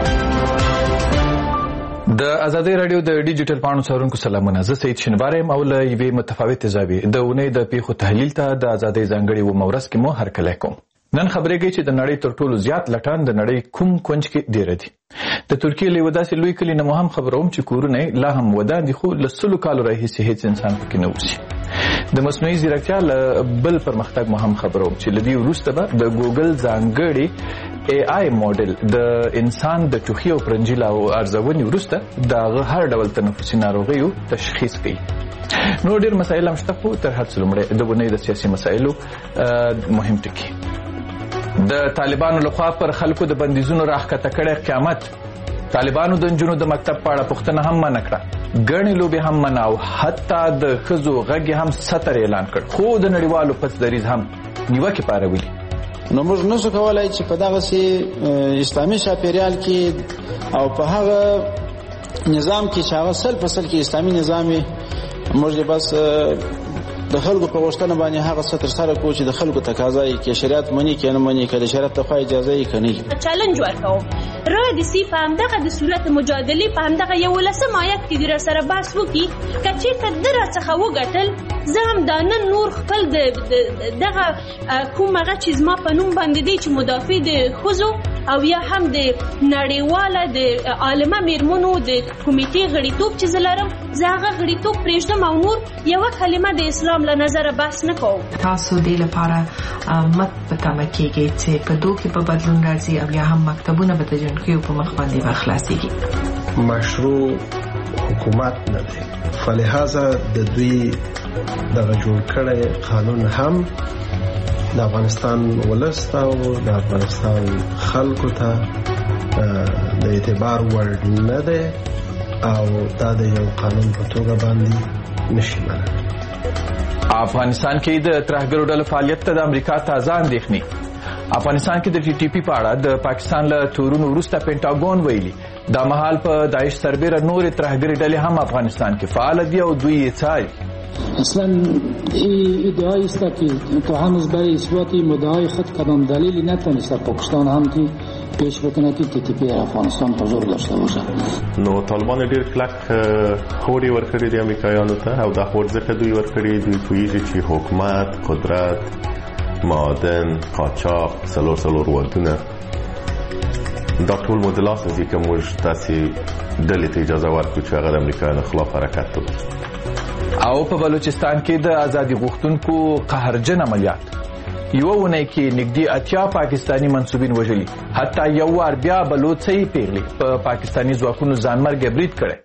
د آزادی رادیو د ډیجیټل پاڼو څارونکو سلامونه. زه سید شینواری یم او له یوې متفاوتې زاویې د ونی د پیښو تحلیل ته د آزادی ځانګړي ومه ورځ کې مو هرکلی کوم. نن خبرېږي چې د نړۍ تر ټولو زیات لټان د نړۍ کوم کونج کې ډیره دي. د ترکیې له یوه داسې لوی کلي نه مو هم خبروم چې کورونه یې لا هم ودان دي، خو له سلو کالو راهیسې هېڅ انسان پکې نه اوسي. د مصنوعي ځیرکتیا له بل پرمختګ مو هم خبروم چې له دې وروسته به د ګوګل ځانګړي ای آی موډل د انسان د ټوخي او پرنجي له ارزونې وروسته د هغه هر ډول تنفسي ناروغیو تشخیص کوي. نور ډېر مسایل هم شته، خو تر هر څه لومړی د ونې د سیاسي مسایلو مهم ټکي. د طالبانو لخوا پر خلکو د بندیزونو راښکته کړی قیامت، طالبانو د نجونو د مکتب په اړه پوښتنه هم منع کړه، ګڼې لوبې هم منع او حتی د ښځو غږ هم ستر اعلان کړ، خو د نړیوالو پس دریز هم نیوکې پارولي. نو موږ نشو کولای چې په دغسې اسلامي چاپېریال کې او په هغه نظام کې چې هغه سل په سل کې اسلامي نظام وي، موږ بس د خلکو په غوښتنه باندې هغه څه ترسره کوو چې د خلکو تقاضا یې کې شریعت مني که نه مني، که د شریعت لخوا اجازه یې که نه. چالنج ورکوم راه د سی په همدغه د صورت مجادلې په همدغه یولسم آیت کې د راسره بحث وکړي که چېرته ده راڅخه وګټل، زه هم دا نن نور خپل د دغه کوم هغه چې زما په نوم باندې دی چې مدافع د ښځو او یا هم د نړیواله د عالمه میرمنو د کمیټې غړیتوب چې زه لرم، زه هغه غړیتوب پرېږدم او نور یوه کلمه د اسلام له نظره بحث نه کوم. تاسو دې لپاره مت په تمه کېږئ چې په دو کې په بدلون راځي او یا هم مکتبونه به د جنګیو په مخ باندې به خلاصېږي. مشروع حکومت نه دی، فلهذا د دوی دغه جوړ کړی قانون هم د افغانستان ولس ته او د افغانستان خلکو ته د اعتبار وړ نه دی او دا د یو قانون په توګه باندې نشي منل. افغانستان کې د ترهګرو ډلو فعالیت ته د امریکا تازه اندېښنې. افغانستان کې د ټي ټي پی په اړه د پاکستان له تورونو وروسته پینټاګون ویلي دا مهال په داعش سربېره نورې ترهګرې ډلې هم افغانستان کې فعال دي او دوی یې څاري. اصلا این ادعای است که تا هنوز برای اثبات مدعای خود کدام دلیلی نتونسته پاکستان هم که پیش بکنه که تی تی پی افغانستان حضور داشته باشه. نو طالبان ډیر کلک هوډ ورکړي دي امریکایانو ته او دا هوډ ځکه دوی ورکړي دوی پوهیږي چې حکومت قدرت معادن قاچاق سلور سلور ودونه دا ټول مدلات دي که موږ تاسې ډلې ته اجازه ورکړو چې هغه د امریکایانو خلاف حرکت وکړي. او په بلوچستان کې د ازادي غوښتونکو قهرجن عملیات یو ونه کې نږدې اتیا پاکستانی منسوبین وژلي حتی یو وار بیا بلوڅي پیغلي په پا پاکستانی ځواکونو ځانمرګ برید کړي.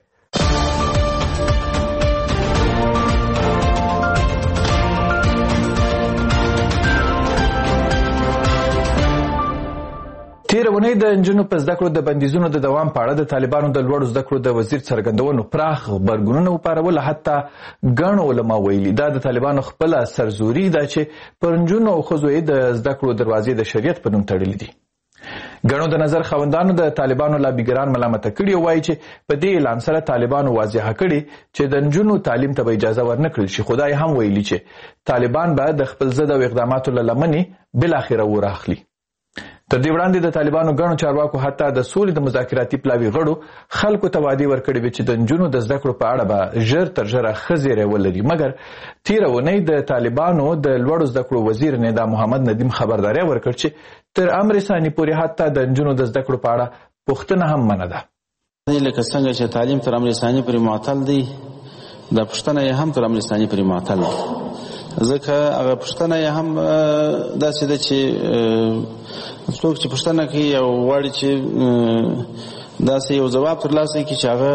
تیرونی د انجونو په زده کړو د بندیزونو د دوام په اړه د طالبانو د لوړو زده کړو د وزیر څرګندونو پراخ غبرګونونه وپارول. حتی ګڼو علما ویلي دا د طالبانو خپله سرزوري ده چې پر انجونو او ښځو یې د زده کړو دروازې د شریعت په نوم تړلي دي. ګڼو د نظر خاوندانو د طالبانو لابیګران ملامته کړي او وایي چې په دې اعلان سره طالبانو واضحه کړي چې د انجونو تعلیم ته به اجازه ورنکړل شي. خدای هم ویلي چې طالبان به د خپل ضد او اقداماتو له لمنې بالاخره وراخلي. تر دې وړاندې د طالبانو ګڼو چارواکو حتی د سولې د مذاکراتي پلاوي غړو خلکو ته وعدې ورکړې وې چې د نجونو د زده کړو په اړه به ژر تر ژره ښه زیری ولري. مګر تېره اونۍ د طالبانو د لوړو زده کړو وزیر ندا محمد ندیم خبرداری ورکړ چې تر امر ثاني پورې حتی د نجونو د زده کړو په اړه پوښتنه هم منع ده. لکه څنګه چې تعلیم تر امر ثاني پورې معطل دی دا پوښتنه یې هم تر امر ثاني پورې معطل ده. ځکه هغه پوښتنه یې هم داسې ده چې څوک چې پوښتنه کوي او غواړي چې داسې یو ځواب ترلاسه کړي چې هغه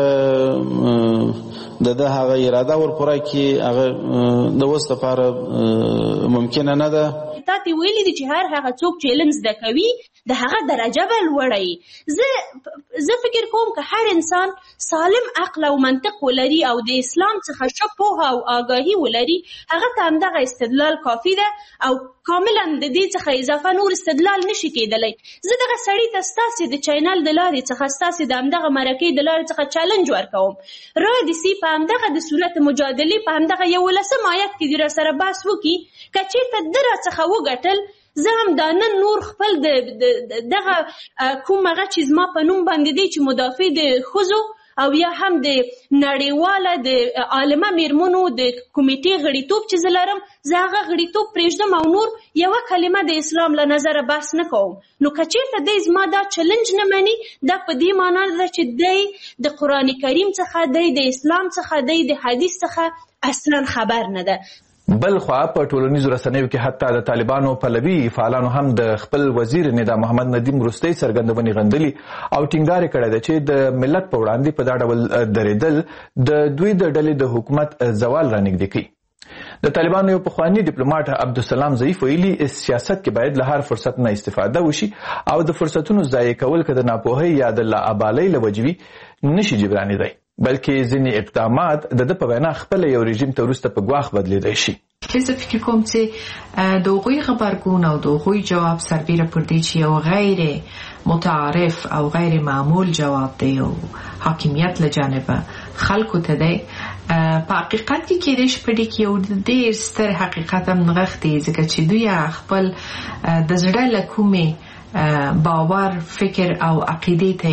د ده هغه اراده ورپوره کړي هغه د اوس لپاره ممکنه نه ده. تا ته ویلي دي چې هر هغه څوک چې علم زده کوي د هغه درجه به لوړه وي. زه زه فکر کوم که هر انسان سالم عقل او منطق ولري او د اسلام څخه ښه پوهه او آګاهي ولري هغه ته همدغه استدلال کافي ده او کاملا د دې څخه اضافه نور استدلال نشي کېدلی. زه دغه سړي ته ستاسې د چینل د لارې څخه ستاسې د همدغه مرکې د لارې څخه چالنج ورکوم. رادیسي په همدغه د صورت مجادلې په همدغه یولسم آیت کې دې راسره بحث وکړي که چېرته ده راڅخه وګټل زه هم دا نن نور خپل دغه کوم هغه چې زما په نوم باندې دی چې مدافع د ښځو او یا هم د نړیواله د عالمه میرمنو د کمیټې غړیتوب چې زه لرم زه هغه غړیتوب پرېږدم او نور یوه کلمه د اسلام له نظره بحث نه کوم. نو که چېرته دی زما دا چلنج نه مني دا په دې معنا ده چې دی د قرآن کریم څخه دی د اسلام څخه دی د حدیث څخه اصلا خبر نه ده. بل خوا په ټولنیزو رسنیو کې حتی د طالبانو پلوي فعالانو هم د خپل وزیر ندا محمد ندیم وروستۍ څرګندونې غندلي او ټینګار کړی ده چې د ملت په وړاندې په دا ډول درېدل د دوی د ډلې د حکومت زوال رانږدې کوي. د طالبانو یو پخوانی ډیپلوماټ عبدالسلام ضعیف ویلي سیاست کې باید له هر فرصت نه استفاده وشي او د فرصتونو ضایع کول که د ناپوهۍ یا د لاابالۍ له وجې وي نشي جبرانېدی بلکې ځینې اقدامات د ده په وینا خپله یو رژیم ته وروسته په ګواښ بدلېدی شي. زه فکر کوم چې د هغوی غبرګون او د هغوی جواب سربیره پر دې چې یو غیر متعارف او غیر معمول جواب دی او حاکمیت له جانبه خلکو ته دی په حقیقت کې کېدای شي په دې کې یو ډېر ستر حقیقت هم نغښتی ځکه چې دوی خپل د زړه له کومې باور فکر او عقیدې ته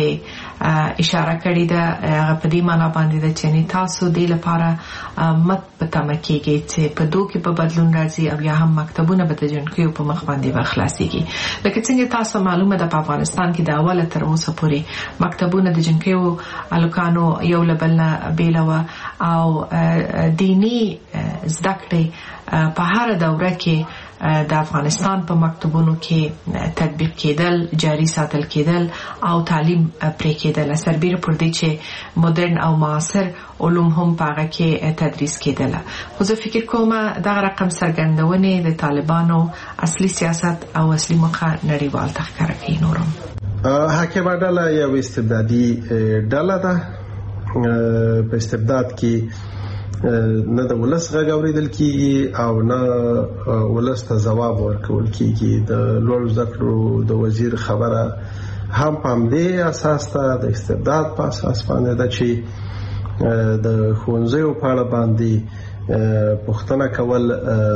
اشاره کړې ده هغه په دې معنا باندې ده چې تاسو دې لپاره مت په تمه کېږئ چې په دوه کې په بدلون راځي او یا هم مکتبونه به د جنکیو په مخ باندې به خلاصېږي. لکه څنګه تاسو معلومه ده په افغانستان کې د اوله تر اوسه پورې مکتبونه د جنکیو الکانو یو له بل نه بېله وه او دیني زده کړې په هره دوره کې د افغانستان په مکتبونو کې تطبیق کېدل جاری ساتل کېدل او تعلیم پرې کېدل سربیره پر دې چې مدرن او معاصر علوم هم په هغه کې تدریس کېدل. خو زه فکر کوم دغه رقم څرګندونې د طالبانو اصلي سیاست او اصلي موخه نړیوال ته ښکاره کوي. نورم حاکمه ډله یو استبدادي ډله ده. په استبداد کې نه د ولس غږ اوریدل کیږي او نه ولس ته ځواب ورکول کیږي. د لوړ زده کړو د وزیر خبره هم په همدې اساس ته د استبداد په اساس باندې ده چې د ښوونځیو په اړه باندې پوښتنه کول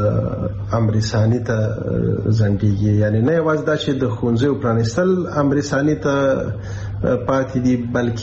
امرسانی ته ځنډیږي. یعنی نه یوازې دا چې د ښوونځیو پرانیستل امرسانی ته پاتې دي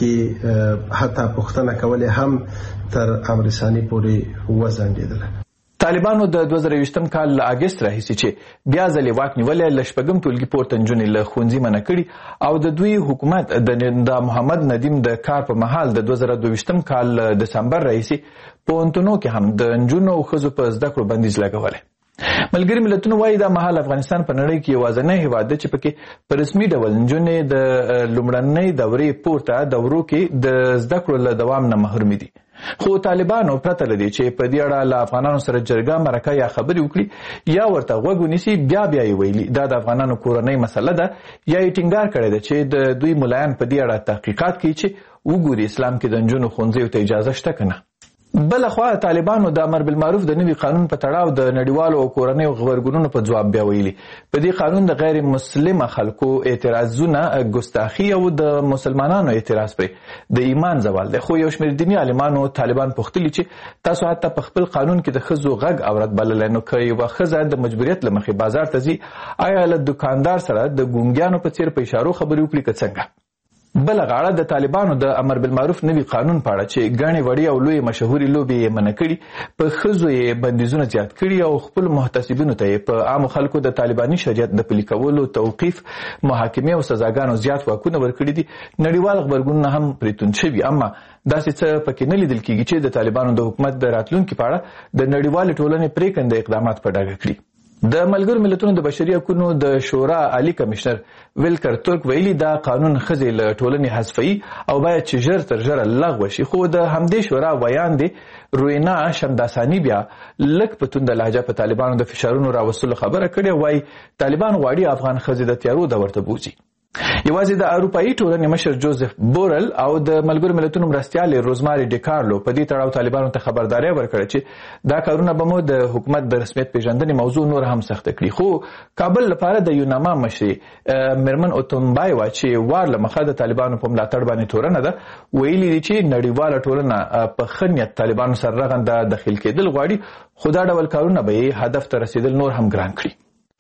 بلکې حتی پوښتنه کول هم تر امرسانی پورې وځنډېدل. طالبانو د دوه زره یوویشتم کال له اګست راهیسې چې بیا ځلې واک نیولی له شپږم ټولګي پورته نجونې له ښوونځي منع کړي او د دوی حکومت د محمد ندیم د کار په مهال د دوه زره دوه ویشتم کال دسمبر راهیسې پوهنتونو کې هم د نجونو او ښځو په زده کړو بندیز لګولی. ملګري ملتونه وایي دا مهال افغانستان په نړۍ کې یوازینی هیواد دی چې پکې په رسمي ډول نجونې د لومړنۍ دورې پورته دورو کې د زده کړو له دوام نه محرومې دي. خو طالبانو پرته له دې چې په دې اړه له افغانانو سره جرګه مرکه یا خبرې وکړي یا ورته غوږ ونیسي بیا بیا یې ویلي دا د افغانانو کورنۍ مسله ده یا یې ټینګار کړی ده چې د دوی ملایان په دې اړه تحقیقات کوي چې وګوري اسلام کې د نجونو ښوونځیو ته اجازه شته که نه. بل خوا طالبانو د امر بالمعروف د نوي قانون په تړاو د نړیوالو او کورنیو غبرګونونو په ځواب بیا ویلي په دې قانون د غیر مسلمه خلکو اعتراضونه ګستاخي او د مسلمانانو اعتراض پرې د ایمان زوال دی. خو یو شمېر دیني عالمانو طالبان پوښتلي چې تاسو حتی په خپل قانون کې د ښځو غږ اورت بللی نو که یوه ښځه د مجبوریت له مخې بازار ته ځي آیا له دوکاندار سره د ګونګیانو په څیر په اشارو خبرې وکړي که څنګه؟ بل غاړه د طالبانو د امر بالمعروف نوي قانون په اړه چې ګڼې وړې او لویې مشهورې لوبې یې منع کړي په ښځو یې بندیزونه زیات کړي او خپلو محتسبینو ته یې په عامو خلکو د طالباني شریعت د پلي کولو توقیف محاکمې او سزاګانو زیات واکونه ورکړي دي. نړیوال غبرګونونه هم پرې توند شوي اما داسې څه پکې نه لیدل کېږي چې د طالبانو د حکومت د راتلونکي په اړه د نړیوالې ټولنې پرېکنده اقدامات په ډاګه کړي. د ملګرو ملتونو د بشري حقوقو د شورا عالی کمشنر ویلکر تورک ویلي دا قانون ښځې له ټولنې حذفوي او باید چې ژر تر ژره لغوه شي. خو د همدې شورا ویاندې روینا شمداسانی بیا لږ په تونده لهجه په طالبانو د فشارونو راوستلو خبره کړې. وایي طالبان غواړي افغان ښځې د تیارو دور ته بوځي. یوازې د اروپایي ټولنې مشر جوزف بورل او د ملګرو ملتونو مرستیالې روزماري ډیکارلو په دې تړاو طالبانو ته خبرداری ورکړه چې دا کارونه به مو د حکومت د رسمیت پیژندنې موضوع نور هم سخته کړي. خو کابل لپاره د یوناما مشرې میرمن اوتونبایوا چې وار له مخه د طالبانو په ملاتړ باندې تورنه ده ویلي دي چې نړیواله ټولنه په ښه نیت طالبانو سره رغنده دخیل کېدل غواړي خو دا ډول کارونه به یې هدف ته رسېدل نور هم ګران کړي.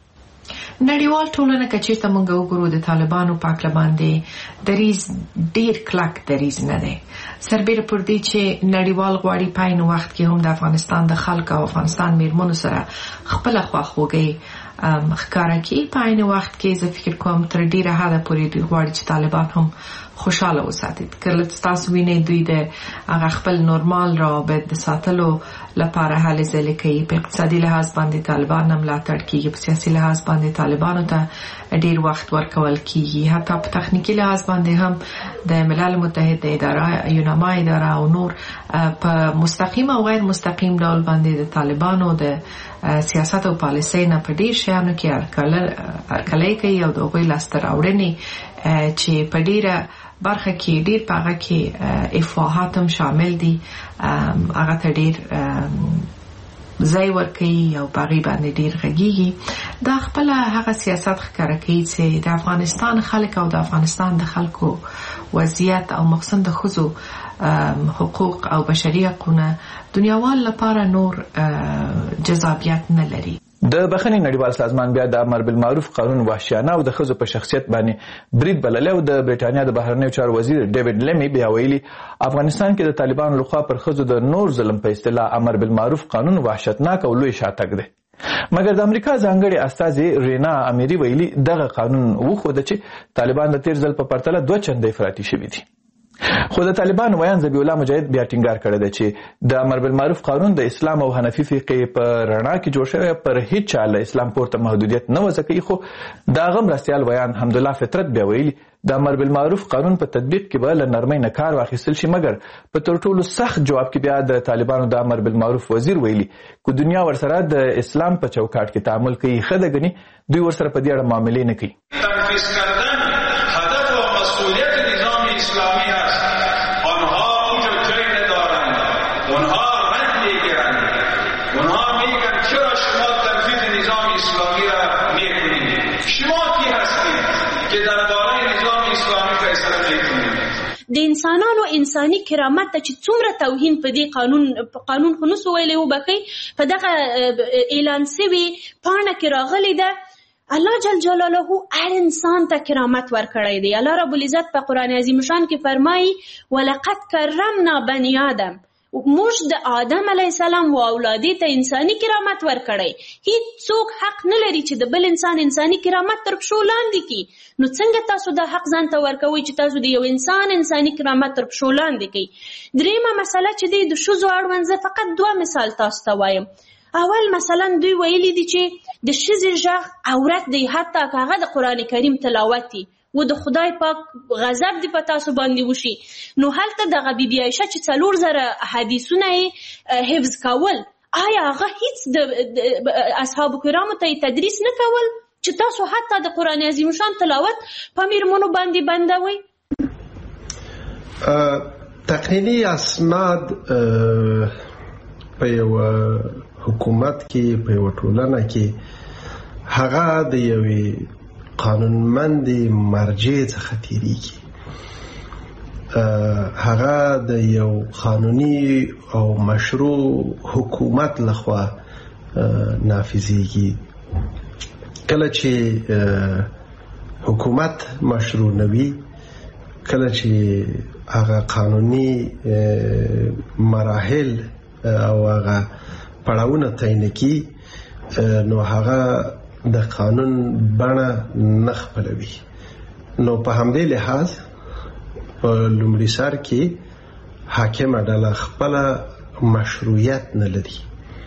نړیوال ټولنه که چېرته موږ وګورو د طالبانو په هکله باندې دریځ ډېر کلک دریځ نه دی سربیره پر دې چې نړیوال غواړي په عین وخت کې هم د افغانستان د خلکو او افغانستان میرمنو سره خپله خواخوږۍ ښکاره کړي. په عین وخت کې زه فکر کوم تر ډېره حده پورې دوی غواړي چې طالبان هم خوشحاله وساتي. کله چې تاسو وینئ دوی د هغه خپل نورمال روابط د ساتلو لپاره هلې ځلې کوي. په اقتصادي لحاظ باندې طالبان نه ملاتړ کېږي په سیاسي لحاظ باندې طالبانو ته ډېر وخت ورکول کېږي حتی په تخنیکي لحاظ باندې هم د ملل متحد اداره یوناما اداره او نور په مستقیم او غیر مستقیم ډول باندې د طالبانو د سیاست او پالیسۍ نه په ډېر شیانو کې هرکلی کوي او د هغوی لاسته راوړنې چې په ډېره برخه کې ډېر په هغه کې افواهات هم شامل دي هغه ته ډېر ځای ورکوي او په هغې باندې ډېر غږېږي. دا خپله هغه سیاست ښکاره کوي چې د افغانستان خلک او د افغانستان د خلکو وضعیت او مخصوصا د ښځو حقوق او بشري حقونه دنیاوال لپاره نور جذابیت نه لري. د بخښنې نړیوال سازمان بیا د امر بالمعروف قانون وحشیانه او د ښځو په شخصیت باندې برید بللی او د برېټانیا د بهرنیو چارو وزیر ډیوډ لیمي بیا ویلي افغانستان کې د طالبانو لخوا پر ښځو د نور ظلم په اصطلاح امر بالمعروف قانون وحشتناک او لوی شاتګ دی. مګر د امریکا ځانګړې استازې رینا امیري ویلي دغه قانون وښوده چې طالبان د تیر ځل په پرتله دوه چنده افراطي شوي دي. خو د طالبانو ویان ذبیح الله مجاهد بیا ټینګار کړی دی چې د امر بالمعروف قانون د اسلام او حنفي فقهې په رڼا کې جوړ شوی پر هیڅ چا له اسلام پورته محدودیت نه وضع کوي. خو د هغه مرستیال ویان حمدالله فطرت بیا ویلي د امر بالمعروف قانون په تطبیق کې به له نرمۍ نه کار واخیستل شي مګر په تر ټولو سخت جواب کې بیا د طالبانو د امر بالمعروف وزیر ویلي که دنیا ورسره د اسلام په چوکاټ کې تعامل کوي ښه ده ګڼي دوی ورسره په دې اړه معاملې نه کوي. تنفیذ کردن هدف و مسئولیت نظام اسلامی است. آنها اونجا جای ندارند. آنها رد د انسانانو انساني کرامت ته چې څومره توهین په دې قانون په قانون خو نسو ویلی وبکئ په دغه اعلان سوي پاڼه کې راغلی ده الله جل جلاله هر انسان ته کرامت ورکړی دی. الله رب العزت په قرآن عظیم شان کې فرمایي ولقد کرمنا بني آدم، موږ د آدم علیه السلام و اولادې ته انساني کرامت ورکړی. هیڅ څوک حق نه لري چې د بل انسان انساني کرامت تر پښو لاندې کړي. نو څنګه تاسو دا حق ځان ته ورکوئ چې تاسو د یو انسان انساني کرامت تر پښو لاندې کړئ؟ دریمه مسله چې دی د ښځو اړوند زه فقط دوه مثال تاسو ته وایم. اول مثلا دوی ویلي دي چې د ښځې غږ عورت دی، حتی که هغه د قرآن کریم تلاوت دی و د خدای پاک غضب دی په تاسو باندې وشي. نو هلته دغه بی بی عایشه چې څلور زره حدیثونه یې حفظ کول، آیا هغه هیڅ د اصحابو کرامو ته تدریس نه کول چې تاسو حتی د قرآن عظیم شان تلاوت په میرمنو باندې بندوئ؟ تقنینی اسناد په یو حکومت کې په یو ټولنه کې هغه د یوې قانونمندې مرجع څخه تیریږي، هغه د یو قانوني او مشروع حکومت لخوا نافذیږي. کله چې حکومت مشروع نوي، کله چې هغه قانوني مراحل او هغه پړاوونه تعیین کړي، نو هغه د قانون بڼه نه خپلوي. نو په همدې لحاظ په لومړي سر کې حاکمه ډله خپله مشروعیت نه لري،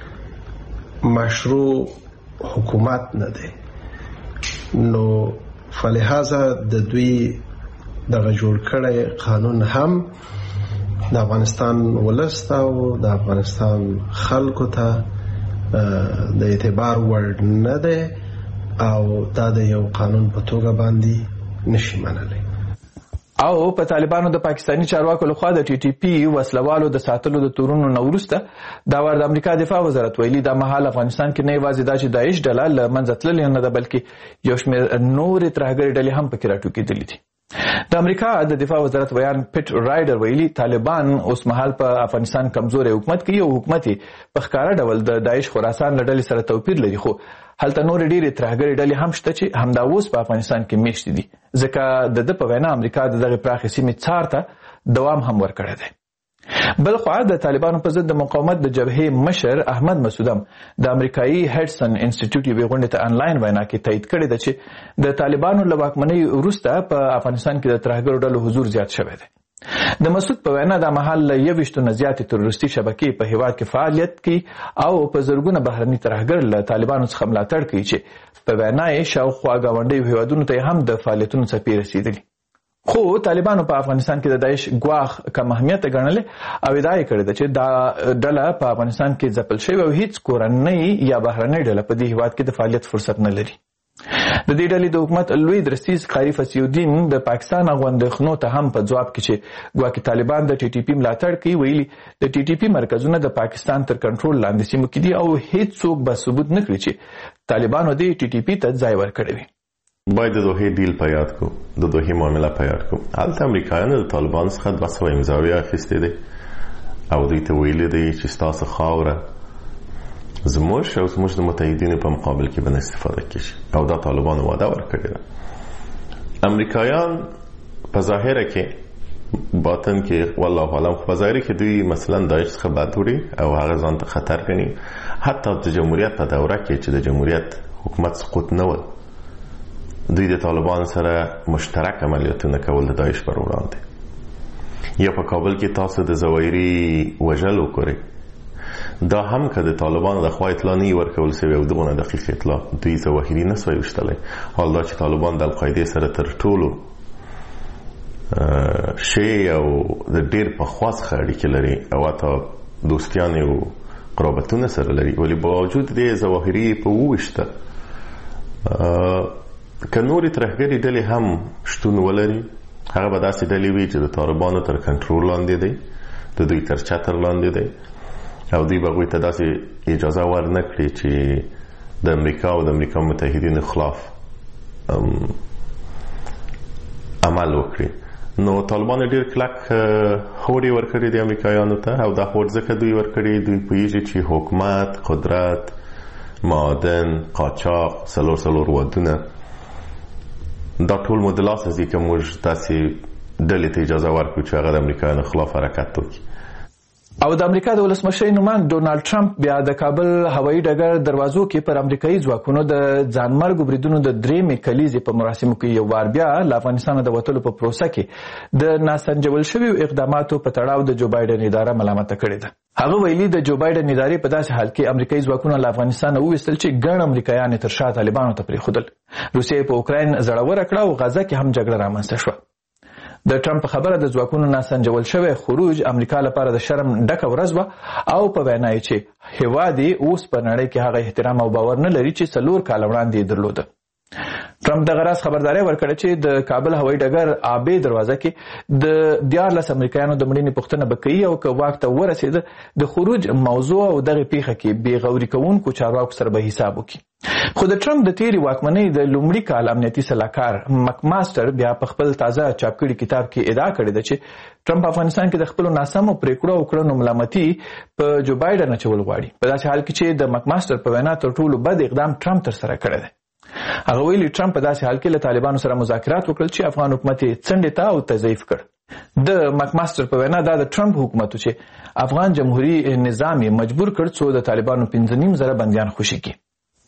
مشروع حکومت نه دی. نو فلهذا د دوی دغه جوړ کړی قانون هم د افغانستان ولس ته او د افغانستان خلکو ته د اعتبار وړ نه دی او دا د یو قانون په توګه باندې نشي منلی. او په طالبانو د پاکستاني چارواکو لخوا د ټي ټي پی وسلوالو د ساتلو د تورونو نه وروسته دا ور د امریکا دفاع وزارت ویلي دا مهال افغانستان کې نه یوازې دا چې داعش ډله له منځه تللې نه ده بلکې یو شمېر نورې ترهګرې ډلې هم پکې راټوکېدلې دي. د امریکا د دفاع وزارت ویان پیټ رایډر ویلي طالبان اوس مهال په افغانستان کمزوري حکومت کوي او حکومت په ښکاره ډول د داعش خراسان له ډلې سره توپیر لري، خو هلته نورې ډېرې ترهګرې ډلې هم شته چې همدا اوس په افغانستان کې میشتې دي، ځکه د ده په وینا امریکا د دغې پراخې سیمې څار ته دوام هم ورکړی دی. بل خوا د طالبانو په ضد د مقاومت د جبهې مشر احمد مسعودم د امریکایي هډسن انسټیټیوټ یوې غونډې ته انلاین وینا کې تایید کړې ده چې د طالبانو له واکمنۍ وروسته په افغانستان کې د ترهګرو ډلو حضور زیات شوی دی. د مسعود په وینا دا مهال له یویشتو نه زیاتې تروریستي شبکې په هیواد کې فعالیت کوي او په زرګونه بهرني ترهګر له طالبانو څخه ملاتړ کوي چې په وینا یې شاوخوا ګاونډیو هیوادونو ته هم د فعالیتونو څپې رسېدلي. خو طالبانو په افغانستان کې د داعش ګواښ کم اهمیته ګڼلې او ادعا یې کړې ده چې دا ډله په افغانستان کې ځپل شوې او هیڅ کورنۍ یا بهرنۍ ډله په دې هیواد کې د فعالیت فرصت نه لري. د دې ډلې د حکومت لوی درستیز قاری فصیح د پاکستان اغوندښنو ته هم په ځواب کې چې ګواکې طالبان د ټي ټي پی ملاتړ کوي ویلي د ټي ټي پی مرکزونه د پاکستان تر کنټرول لاندې سیمو کې دي او هیڅ څوک به ثبوت نه کړي چې طالبانو د ټي ټي پی ته ځای ورکړی وي. باید د دوحې ډیل په یاد کو، د دوحې معامله په یاد کو. هلته امریکایانو د طالبانو څخه دوه سوه امضاوې اخیستې دي او دوی ته ویلي دي چې ستاسو خاوره زموږ او زموږ د متحدینو په مقابل کې به نه استفاده کیږي او دا طالبانو وعده ورکړې ده. امریکایان په ظاهره کې باطن کې والله اعلم په ظاهره کې دوی مثلا داعش څخه بد وړي او هغه ځان ته خطر ګڼي. حتی د جمهوریت په دوره کې چې د جمهوریت حکومت سقوط نه و، دوی د طالبانو سره مشترک عملیاتونه کول د داعش پر وړاندې. یا په کابل کې تاسو د زوایري وژل وکړئ، دا هم که د طالبانو د خوا اطلاع نه ورکول شوې او دغونه دقیق اطلاع دوی ظواهري نه سوی وشتلی. حال دا چې طالبان د القاعدې سره تر ټولو شی او د ډېر پخوا څخه اړیکې لري او حتی دوستیانې او قرابتونه سره لري، ولی باوجود دې ظواهري په وویشته که نورې ترهګرې ډلې هم شتون ولري، هغه به داسې ډلې وي چې د طالبانو تر کنټرول لاندې دی، د دوی تر چتر لاندې دی او دوی به هغوی ته داسې اجازه ورنه کړي چې د امریکا او د امریکا متحدینو خلاف عمل وکړي. نو طالبان ډیر کلک هوډ ورکړي د امریکایانو ته او دا هوډ ځکه دوی ورکړي دوی پوهیږي چې حکومت قدرت معادن قاچاق سلور سلور ودونه دا ټول مو د لاسه ځي که موږ داسې ډلې ته اجازه ورکړو چې هغه د امریکایانو خلاف حرکت وکړي. او د امریکا د ولسمشر نومان ډونالد ټرمپ بیا د کابل هوایي ډګر دروازو کې پر امریکایي ځواکونو د ځانمرګو بریدونو د درېیمې کلیزې په مراسمو کې یو وار بیا له افغانستانه د وتلو په پروسه کې د ناسنجول شویو اقداماتو په تړاو د جو بایډن اداره ملامته کړې ده. هغه ویلي د جو بایډن ادارې په داسې حال کې امریکایي ځواکونه له افغانستانه وویستل چې ګڼ امریکایان یې تر شا طالبانو ته پرېښودل. روسیې په اوکراین زړوره کړه او غزه کې هم جګړه رامنځته شوه. د ټرمپ خبره د ځواکونو ناسنجول شوی خروج امریکا لپاره د شرم ډکه ورځ وه او په وینا یې چې هېواد یې اوس په نړۍ کې هغه احترام او باور نه لري چې څلور کاله وړاندې یې درلوده. ټرمپ دغه راز خبرداری ورکړه چې د کابل هوایي ډګر آبی دروازه کې د دیارلس امریکایانو د مړینې پوښتنه به کوي او که واک ته ورسېده د خروج موضوع او دغې پیښه کې بې غوري کوونکو چارواکو سره به حساب وکړي. خو د ټرمپ د تیرې واکمنۍ د لومړي کال امنیتي سلاکار مک ماسټر بیا په خپل تازه چاپ کړي کتاب کې ادعا کړې ده چې ټرمپ افغانستان کې د خپلو ناسمو پریکړو او کړنو ملامتي په جو بایډن اچول غواړي په داسې حال کې چې د مک ماسټر په وینا تر ټولو بد اقدام ټرمپ ترسره کړی دی. هغه ویلي ټرمپ په داسې حال کې له طالبانو سره مذاکرات وکړل چې افغان حکومت یې څنډې ته او تضعیف کړ. د مک ماسټر په وینا دا د ټرمپ حکومت چې افغان جمهوریت نظام یې مجبور کړ څو د طالبانو پنځه نیم زره بندیان خوشي کړي.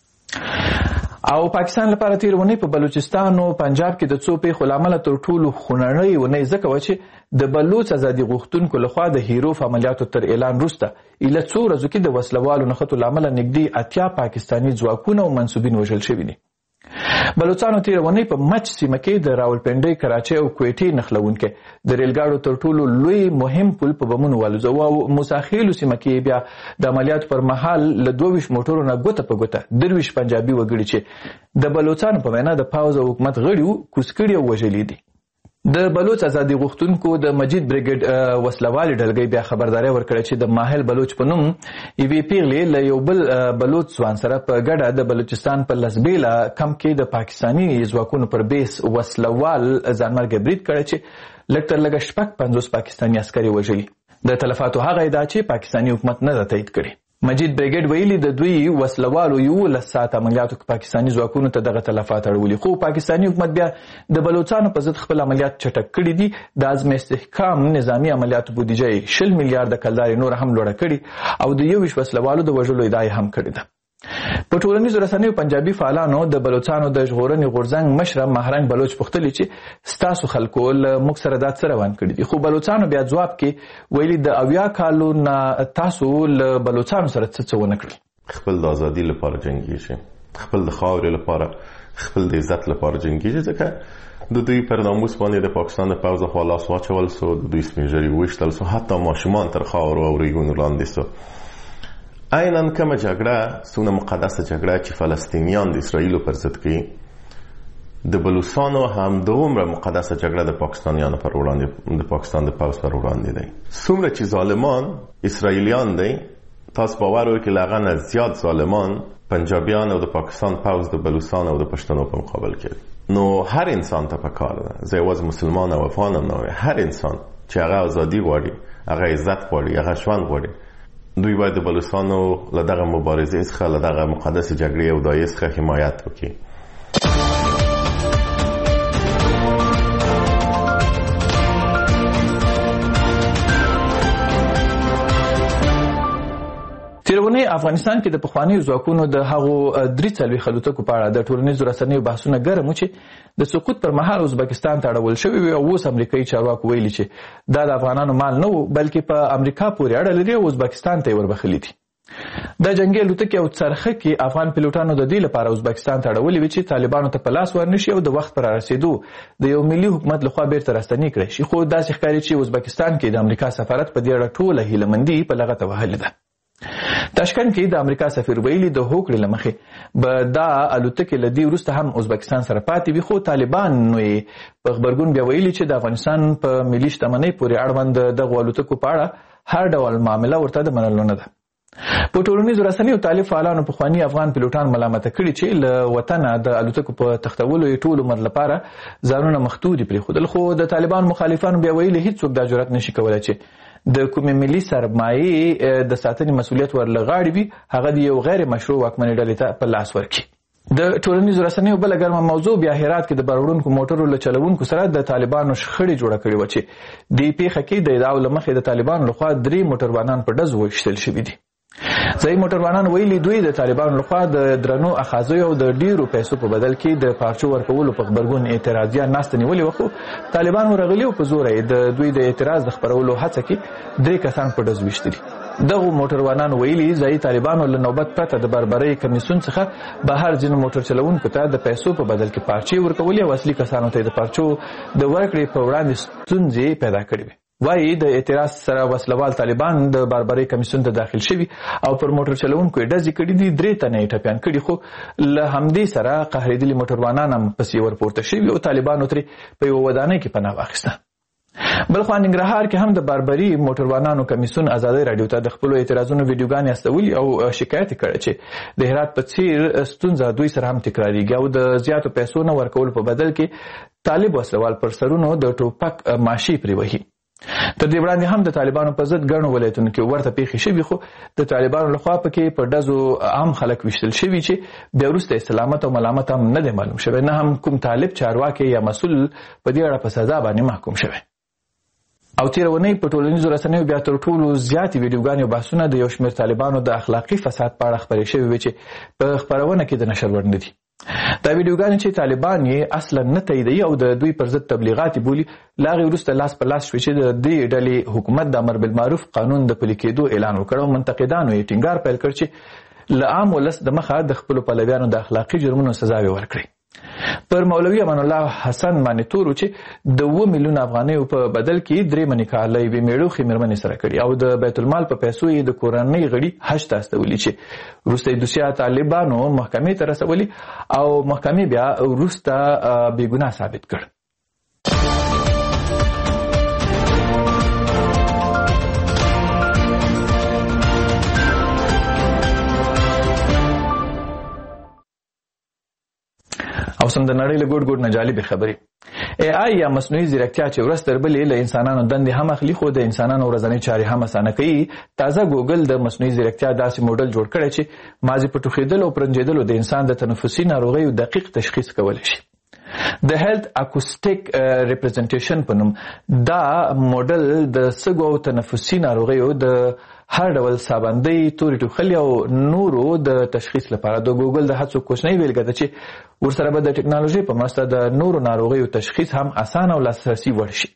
او پاکستان لپاره تیر ونی په بلوچستان او پنجاب کې د څو پیښو له امله تر ټولو خونړۍ ونی ځکه و چې د بلوچ ازادي غوښتونکو لخوا د هیروف عملیاتو تر اعلان وروسته ایله څو ورځو کې د وسلوالو نښتو له امله نږدې اتیا پاکستاني ځواکونه او منصوبین وژل شوي دي. بلوچستانو تیر ونی په مچ سیمه کې د راولپنډۍ کراچۍ او کویټې نښلونکي د ریلګاډو تر ټولو لوی مهم پل په بمونو والوځاوه او موساخیلو سیمه کې بیا د عملیاتو پر مهال له دوه ویشت موټرو نه ګوته په ګوته درویشت پنجابي وګړي چې د بلوچستانو په وینا د پاوز او حکومت غړي وو کوز کړي او وژلي دي. د بلوچ ازادي غوښتونکو د مجید بریګیډ وسلوالي ډلګۍ بیا خبرداری ورکړه چې د ماهل بلوچ په نوم یوې پیغلې له یو بل بلوچ ځوان سره په ګډه د بلوچستان په لسبیله کم کې د پاکستاني ځواکونو پر بیس وسلوال ځانمرګه برید کړی چې لږ تر لږه شپږ پنځوس پاکستاني عسکري وژلي. د تلفاتو هغه ادعا چې پاکستاني حکومت نه ده تایید کړې. مجید بریګیډ ویلي د دوی وسلوالو یولس ساعت عملیاتو کې پاکستاني ځواکونو ته دغه تلفات اړولي خو پاکستاني حکومت بیا د بلوچستانو په ضد خپل عملیات چټک کړي دي. د عزم استحکام نظامي عملیاتو بودیجه شل میلیارډ کلدارې نور هم لوړه کړي او د یو ویشت وسلوالو د وژلو ادعا هم کړې ده. په ټولنیزو رسنیو پنجابي فعالانو د بلوچستانو د ژغورنې غورځنګ مشره مهرنګ بلوچ پوښتلي چې ستاسو خلکو له موږ سره دا څه روان کړي دي خو بلوچستانو بیا ځواب کې ویلي د اویا کالو نه تاسو له بلوچستانو سره څه څه ونه کړل. خپل د ازادي لپاره جنګیږي خپل د خاورې لپاره خپل د عزت لپاره جنګیږي ځکه د دوی پر ناموس باندې د پاکستان د پوځ خوا لاس واچول سو د دوی سپین ږیري وویشتل سو حتی ماشومان تر خاورو او ریګونو لاندې سو. عیناً کومه جګړه څومره مقدسه جګړه چې فلسطینیان د اسرائیلو پر ضد کوي د بلوچستانو هم دومره مقدسه جګړه د پاکستانیانو پر وړاندې د پاکستان د پوځ پر وړاندې دی. څومره چې ظالمان اسرائیلیان دی تاسو باور وکړئ له هغه نه زیات ظالمان پنجابیان او د پاکستان پوځ د بلوچستان او د پښتنو په مقابل کې. نو هر انسان ته پکار ده زه یوازې مسلمان او افغان هم نه هر انسان چې هغه ازادي غواړي هغه عزت غواړي هغه ژوند غواړي دوی باید د بلوچستانو له دغه مبارزې څخه له دغه مقدسې جګړې او دایې څخه حمایت وکړي. تیرونی افغانستان کې د پخوانیو ځواکونو د هغو درې څلوېښت الوتکو په اړه د ټولنیزو رسنیو بحثونه ګرم و چې د سقوط پر مهال ازبکستان ته اړول شوي وي او اوس امریکایي چارواکو ویلي چې دا د افغانانو مال نه و بلکې په امریکا پورې اړه لري او ازبکستان ته یې وربخلي دي. دا جنګي الوتکې او څرخه کې افغان پیلوټانو د دې لپاره ازبکستان ته اړولې وي چې طالبانو ته په لاس ورنشي او د وخت پر رسېدو د یو ملي حکومت لخوا بیرته راستنې کړی شي. خو داسې ښکاري چې ازبکستان کې د امریکا سفارت په دې اړه ټوله هیلهمندي په لغته وهلې ده. تاشکند کې د امریکا سفیر ویلي د هوکړې له مخې به دا الوتکې له دې وروسته هم ازبکستان سره پاتې وي خو طالبان نو یې په غبرګون بیا ویلي چې د افغانستان په ملي شتمنۍ پورې اړوند دغو الوتکو په اړه هر ډول معامله ورته د منلو نه ده. په ټولنیزو رسنیو طالب فعالانو پخواني افغان پیلوټان ملامته کړي چې له وطنه د الوتکو په تختولو یې ټول عمر لپاره ځانونه مختوري پرېښودل، خو د طالبانو مخالفانو بیا ویلي هیڅوک دا جرأت نشي کولی چې د کومې ملي سرمایې د ساتنې مسؤلیت ورله غاړې وي هغه د یو غیر مشروع واکمنې ډلې ته په لاس ورکړي. د ټولنیزو رسنیو بله ګرمه موضوع بیا هرات کې د بار موټرو له چلوونکو سره د طالبانو شخړې جوړه کړې وه چې دې پیښه کې د ادعاو له مخې د طالبانو لخوا درې موټروانان په ډزو وویشتل شوي دي. ځایي موټروانان ویلي دوی د طالبانو لخوا د درنو اخاذیو او د ډیرو پیسو په بدل کې د پارچو ورکولو په غبرګون اعتراضیه ناسته نیولې وه، خو طالبانو رغلي او په زوره یې د دوی د اعتراض د خپرولو هڅه کې درې کسان په ډز ویشتلي. دغو موټروانان ویلي ځایي طالبانو له نوبت پرته د بربرۍ کمیسیون څخه بهر ځینو موټر چلوونکو ته د پیسو په بدل کې پارچې ورکولې او اصلي کسانو ته د پارچو د ورکړې په وړاندې ستونزې پیدا کړې وې. وایي د اعتراض سره وسلوال طالبان د باربرۍ کمیسیون ته داخل شوي او پر موټر چلوونکو یې ډزې کړي دي، درې تنه یې ټپیان کړي، خو له همدې سره قهرېدلي موټروانان هم پسې ورپورته شوي او طالبانو ترې په یوه ودانۍ کې پناه واخیسته. بلخوا ننګرهار کې هم د باربري موټروانانو کمیسیون ازادۍ راډیو ته د خپلو اعتراضونو ویډیوګانې استولي او شکایت یې کړی چې د هرات په څیر ستونزه دوی سره هم تکراریږي او د زیاتو پیسو نه ورکولو په بدل کې طالب وسلوال پر سرونو د ټوپک ماشي پرې وهي. تر دې وړاندې هم د طالبانو په ضد ګڼو ولایتونو کې ورته پیښې شوي، خو د طالبانو لخوا پکې په ډزو عام خلک ویشتل شوي چې بیا وروسته سلامت او ملامت هم نه دی معلوم شوی، نه هم کوم طالب چارواکی یا مسؤل په دې اړه په سزا باندې محکوم شوی. او تېره اونۍ په ټولنیزو رسنیو بیا تر ټولو زیاتې ویډیوګانې او بحثونه د یو شمېر طالبانو د اخلاقي فساد په اړه خپرې شوي وې چې په خپرونه کې د نشر وړ نه دي. دا ویډیوګانې چې طالبان یې اصلا نه تاییدوي او د دوی پر ضد تبلیغات بولي، له هغې وروسته لاس په لاس شوې چې د دې ډلې حکومت د امر بالمعروف قانون د پلي کېدو اعلان وکړ او منتقدانو یې ټینګار پیل کړ چې له عام ولس د مخه د خپلو پلویانو د اخلاقي جرمونو سزاوې ورکړي. پر مولوي امان الله حسن باندې تور و چې د اوه میلیونه افغانیو په بدل کې درې منې کاله یوې مېړوخې مېرمنې سره کړي او د بیت المال په پیسو یې د کورنۍ غړي حج ته استولي چې وروسته یې دوسیه طالبانو محکمې ته رسولي او محکمې بیا وروسته بېګناه ثابت کړ. او سم د نړۍ له ګوټ ګوټ نه جالبې خبرې. ای آی یا مصنوعي ځیرکتیا چې ورځ تر بلې له انسانانو دندې هم اخلي خو د انسانانو ورځنۍ چارې هم اسانه کوي. تازه ګوګل د مصنوعي ځیرکتیا داسې موډل جوړ کړی چې مازې په ټوخېدلو او پرنجېدلو د انسان د تنفسي ناروغیو دقیق تشخیص کولی شي. د هیلث اکوسټیک ریپرزنټیشن په نوم دا موډل د سږو او تنفسي ناروغیو د هر ډول سابندۍ، تورې ټوخلي او نورو د تشخیص لپاره د ګوګل د هڅو کوچنۍ بیلګه ده چې ورسره به د ټکنالوژۍ په مرسته د نورو ناروغیو تشخیص هم اسانه او لاسرسي وړ شي.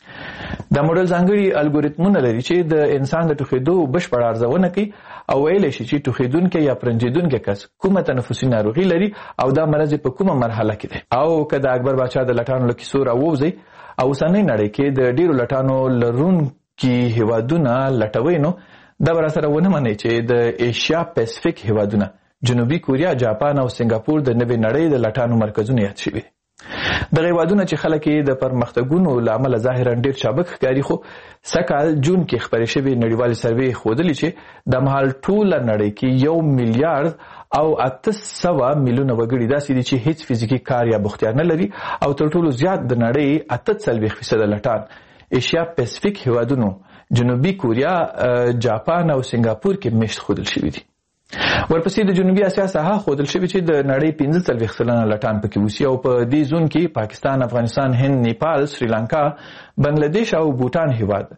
دا موډل ځانګړي الګوریتمونه لري چې د انسان د ټوخېدو بشپړه ارزونه کوي او ویلی شي چې ټوخېدونکی یا پرنجېدونکی کس کومه تنفسي ناروغي لري او دا مرض په کومه مرحله کې دی. او که د اکبر باچا د لټانو له کیسو راووځئ او اوسنۍ نړۍ کې د ډېرو لټانو لرونکي هیوادونه لټوئ نو دا به راسره ونه منئ چې د ایشیا پیسفیک هیوادونه جنوبي کوریا، جاپان او سنګاپور د نوې نړۍ د لټانو مرکزونه یاد شوي. دغه هیوادونه چې خلک یې د پرمختګونو له امله ظاهرا ډېر چابک ښکاري، خو سږکال جون کې خپرې شوې نړیوالې سروې ښودلې چې د مهال ټوله نړۍ کې یو میلیارډ او اته سوه میلیونه وګړي داسې دي چې هیڅ فزیکي کار یا بوختیا نه لري او تر ټولو زیات د نړۍ اته څلوېښت فیصده لټان ایشیا پیسفیک هیوادونو جنوبي کوریا، جاپان او سنګاپور کې مشت ښودل شوي دي. ورپسې د جنوبي اسیا ساحه ښودل شوي چې د نړۍ پنځه څلوېښت سلنه لټان پکې اوسي او په دې زون کې پاکستان، افغانستان، هند، نیپال، سریلانکا، بنگلادیش او بوټان هیواد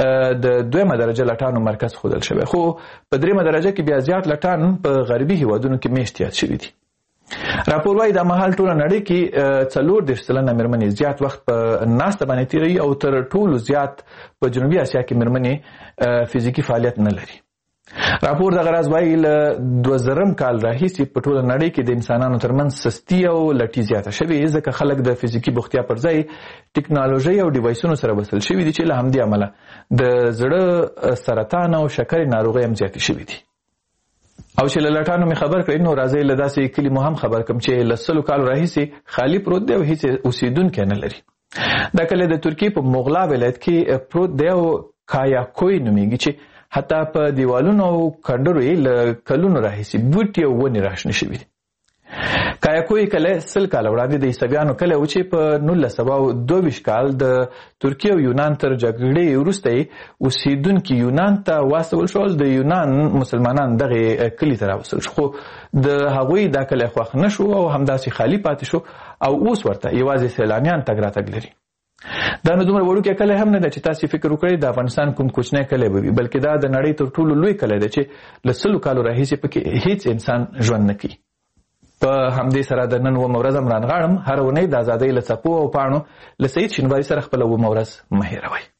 د دویمه درجه لټانو مرکز ښودل شوی، خو په دریمه درجه کې بیا زیات لټان په غربي هیوادونو کې مشت یاد شوي دي. راپور وايي د مهال ټوله نړۍ کې څلور دېرش سلنه مېرمنې زیات وخت په ناسته باندې تېروي او تر ټولو زیات په جنوبي اسیا کې مېرمنې فزیکي فعالیت نه لري. راپور دغه راز وايي له دوه زرم کال راهیسې په ټوله نړۍ کې د انسانانو ترمنځ سستي او لټي زیاته شوې، ځکه خلک د فزیکي بوختیا پر ځای ټکنالوژۍ او ډیوایسونو سره وصل شوي دي چې له همدې امله د زړه سرطان او شکرې ناروغۍ هم زیاتې شوي دي. او چې له لټانو مې خبر کړئ نو راځئ له داسې کلي مو هم خبر کړم چې له سلو کالو راهیسې خالي پروت دی او هیڅ اوسېدونکی نه لري. دا کلی د ترکیې په مغلا ولایت کې پروت دی او کایاکوی نومیږي چې حتی په دیوالونو او کندرو یې له کلونو راهیسې بوټي او ونې راشنه شوي دي. کایاکوی کله سل کال وړاندې د عیسویانو کله و چې په نولس سوه دوه ویشت کال د ترکیه او یونان تر جګړې وروسته یې اوسېدونکي یونان ته واستول شول. د یونان مسلمانان دغه کلي ته راوستل شو، خو د هغوی دا کلی خوښ نه شو او همداسې خالي پاتې شو او اوس ورته یوازې سیلانیان تګ راتګ لري. دا نو دومره وړوکی کلی هم نه دی چې تاسې فکر وکړئ د افغانستان کوم کوچنی کلی به وي، بلکې دا د نړۍ تر ټولو لوی کلی دی چې له سلو کالو راهیسې پکې هیڅ انسان ژوند نه کوي. په همدې سره د نن اوومه ورځ هم رانغاړم. هره اونۍ د ازادۍ له څپو او پاڼو له سعید شینواري سره خپله اوومه ورځ مه هېروئ.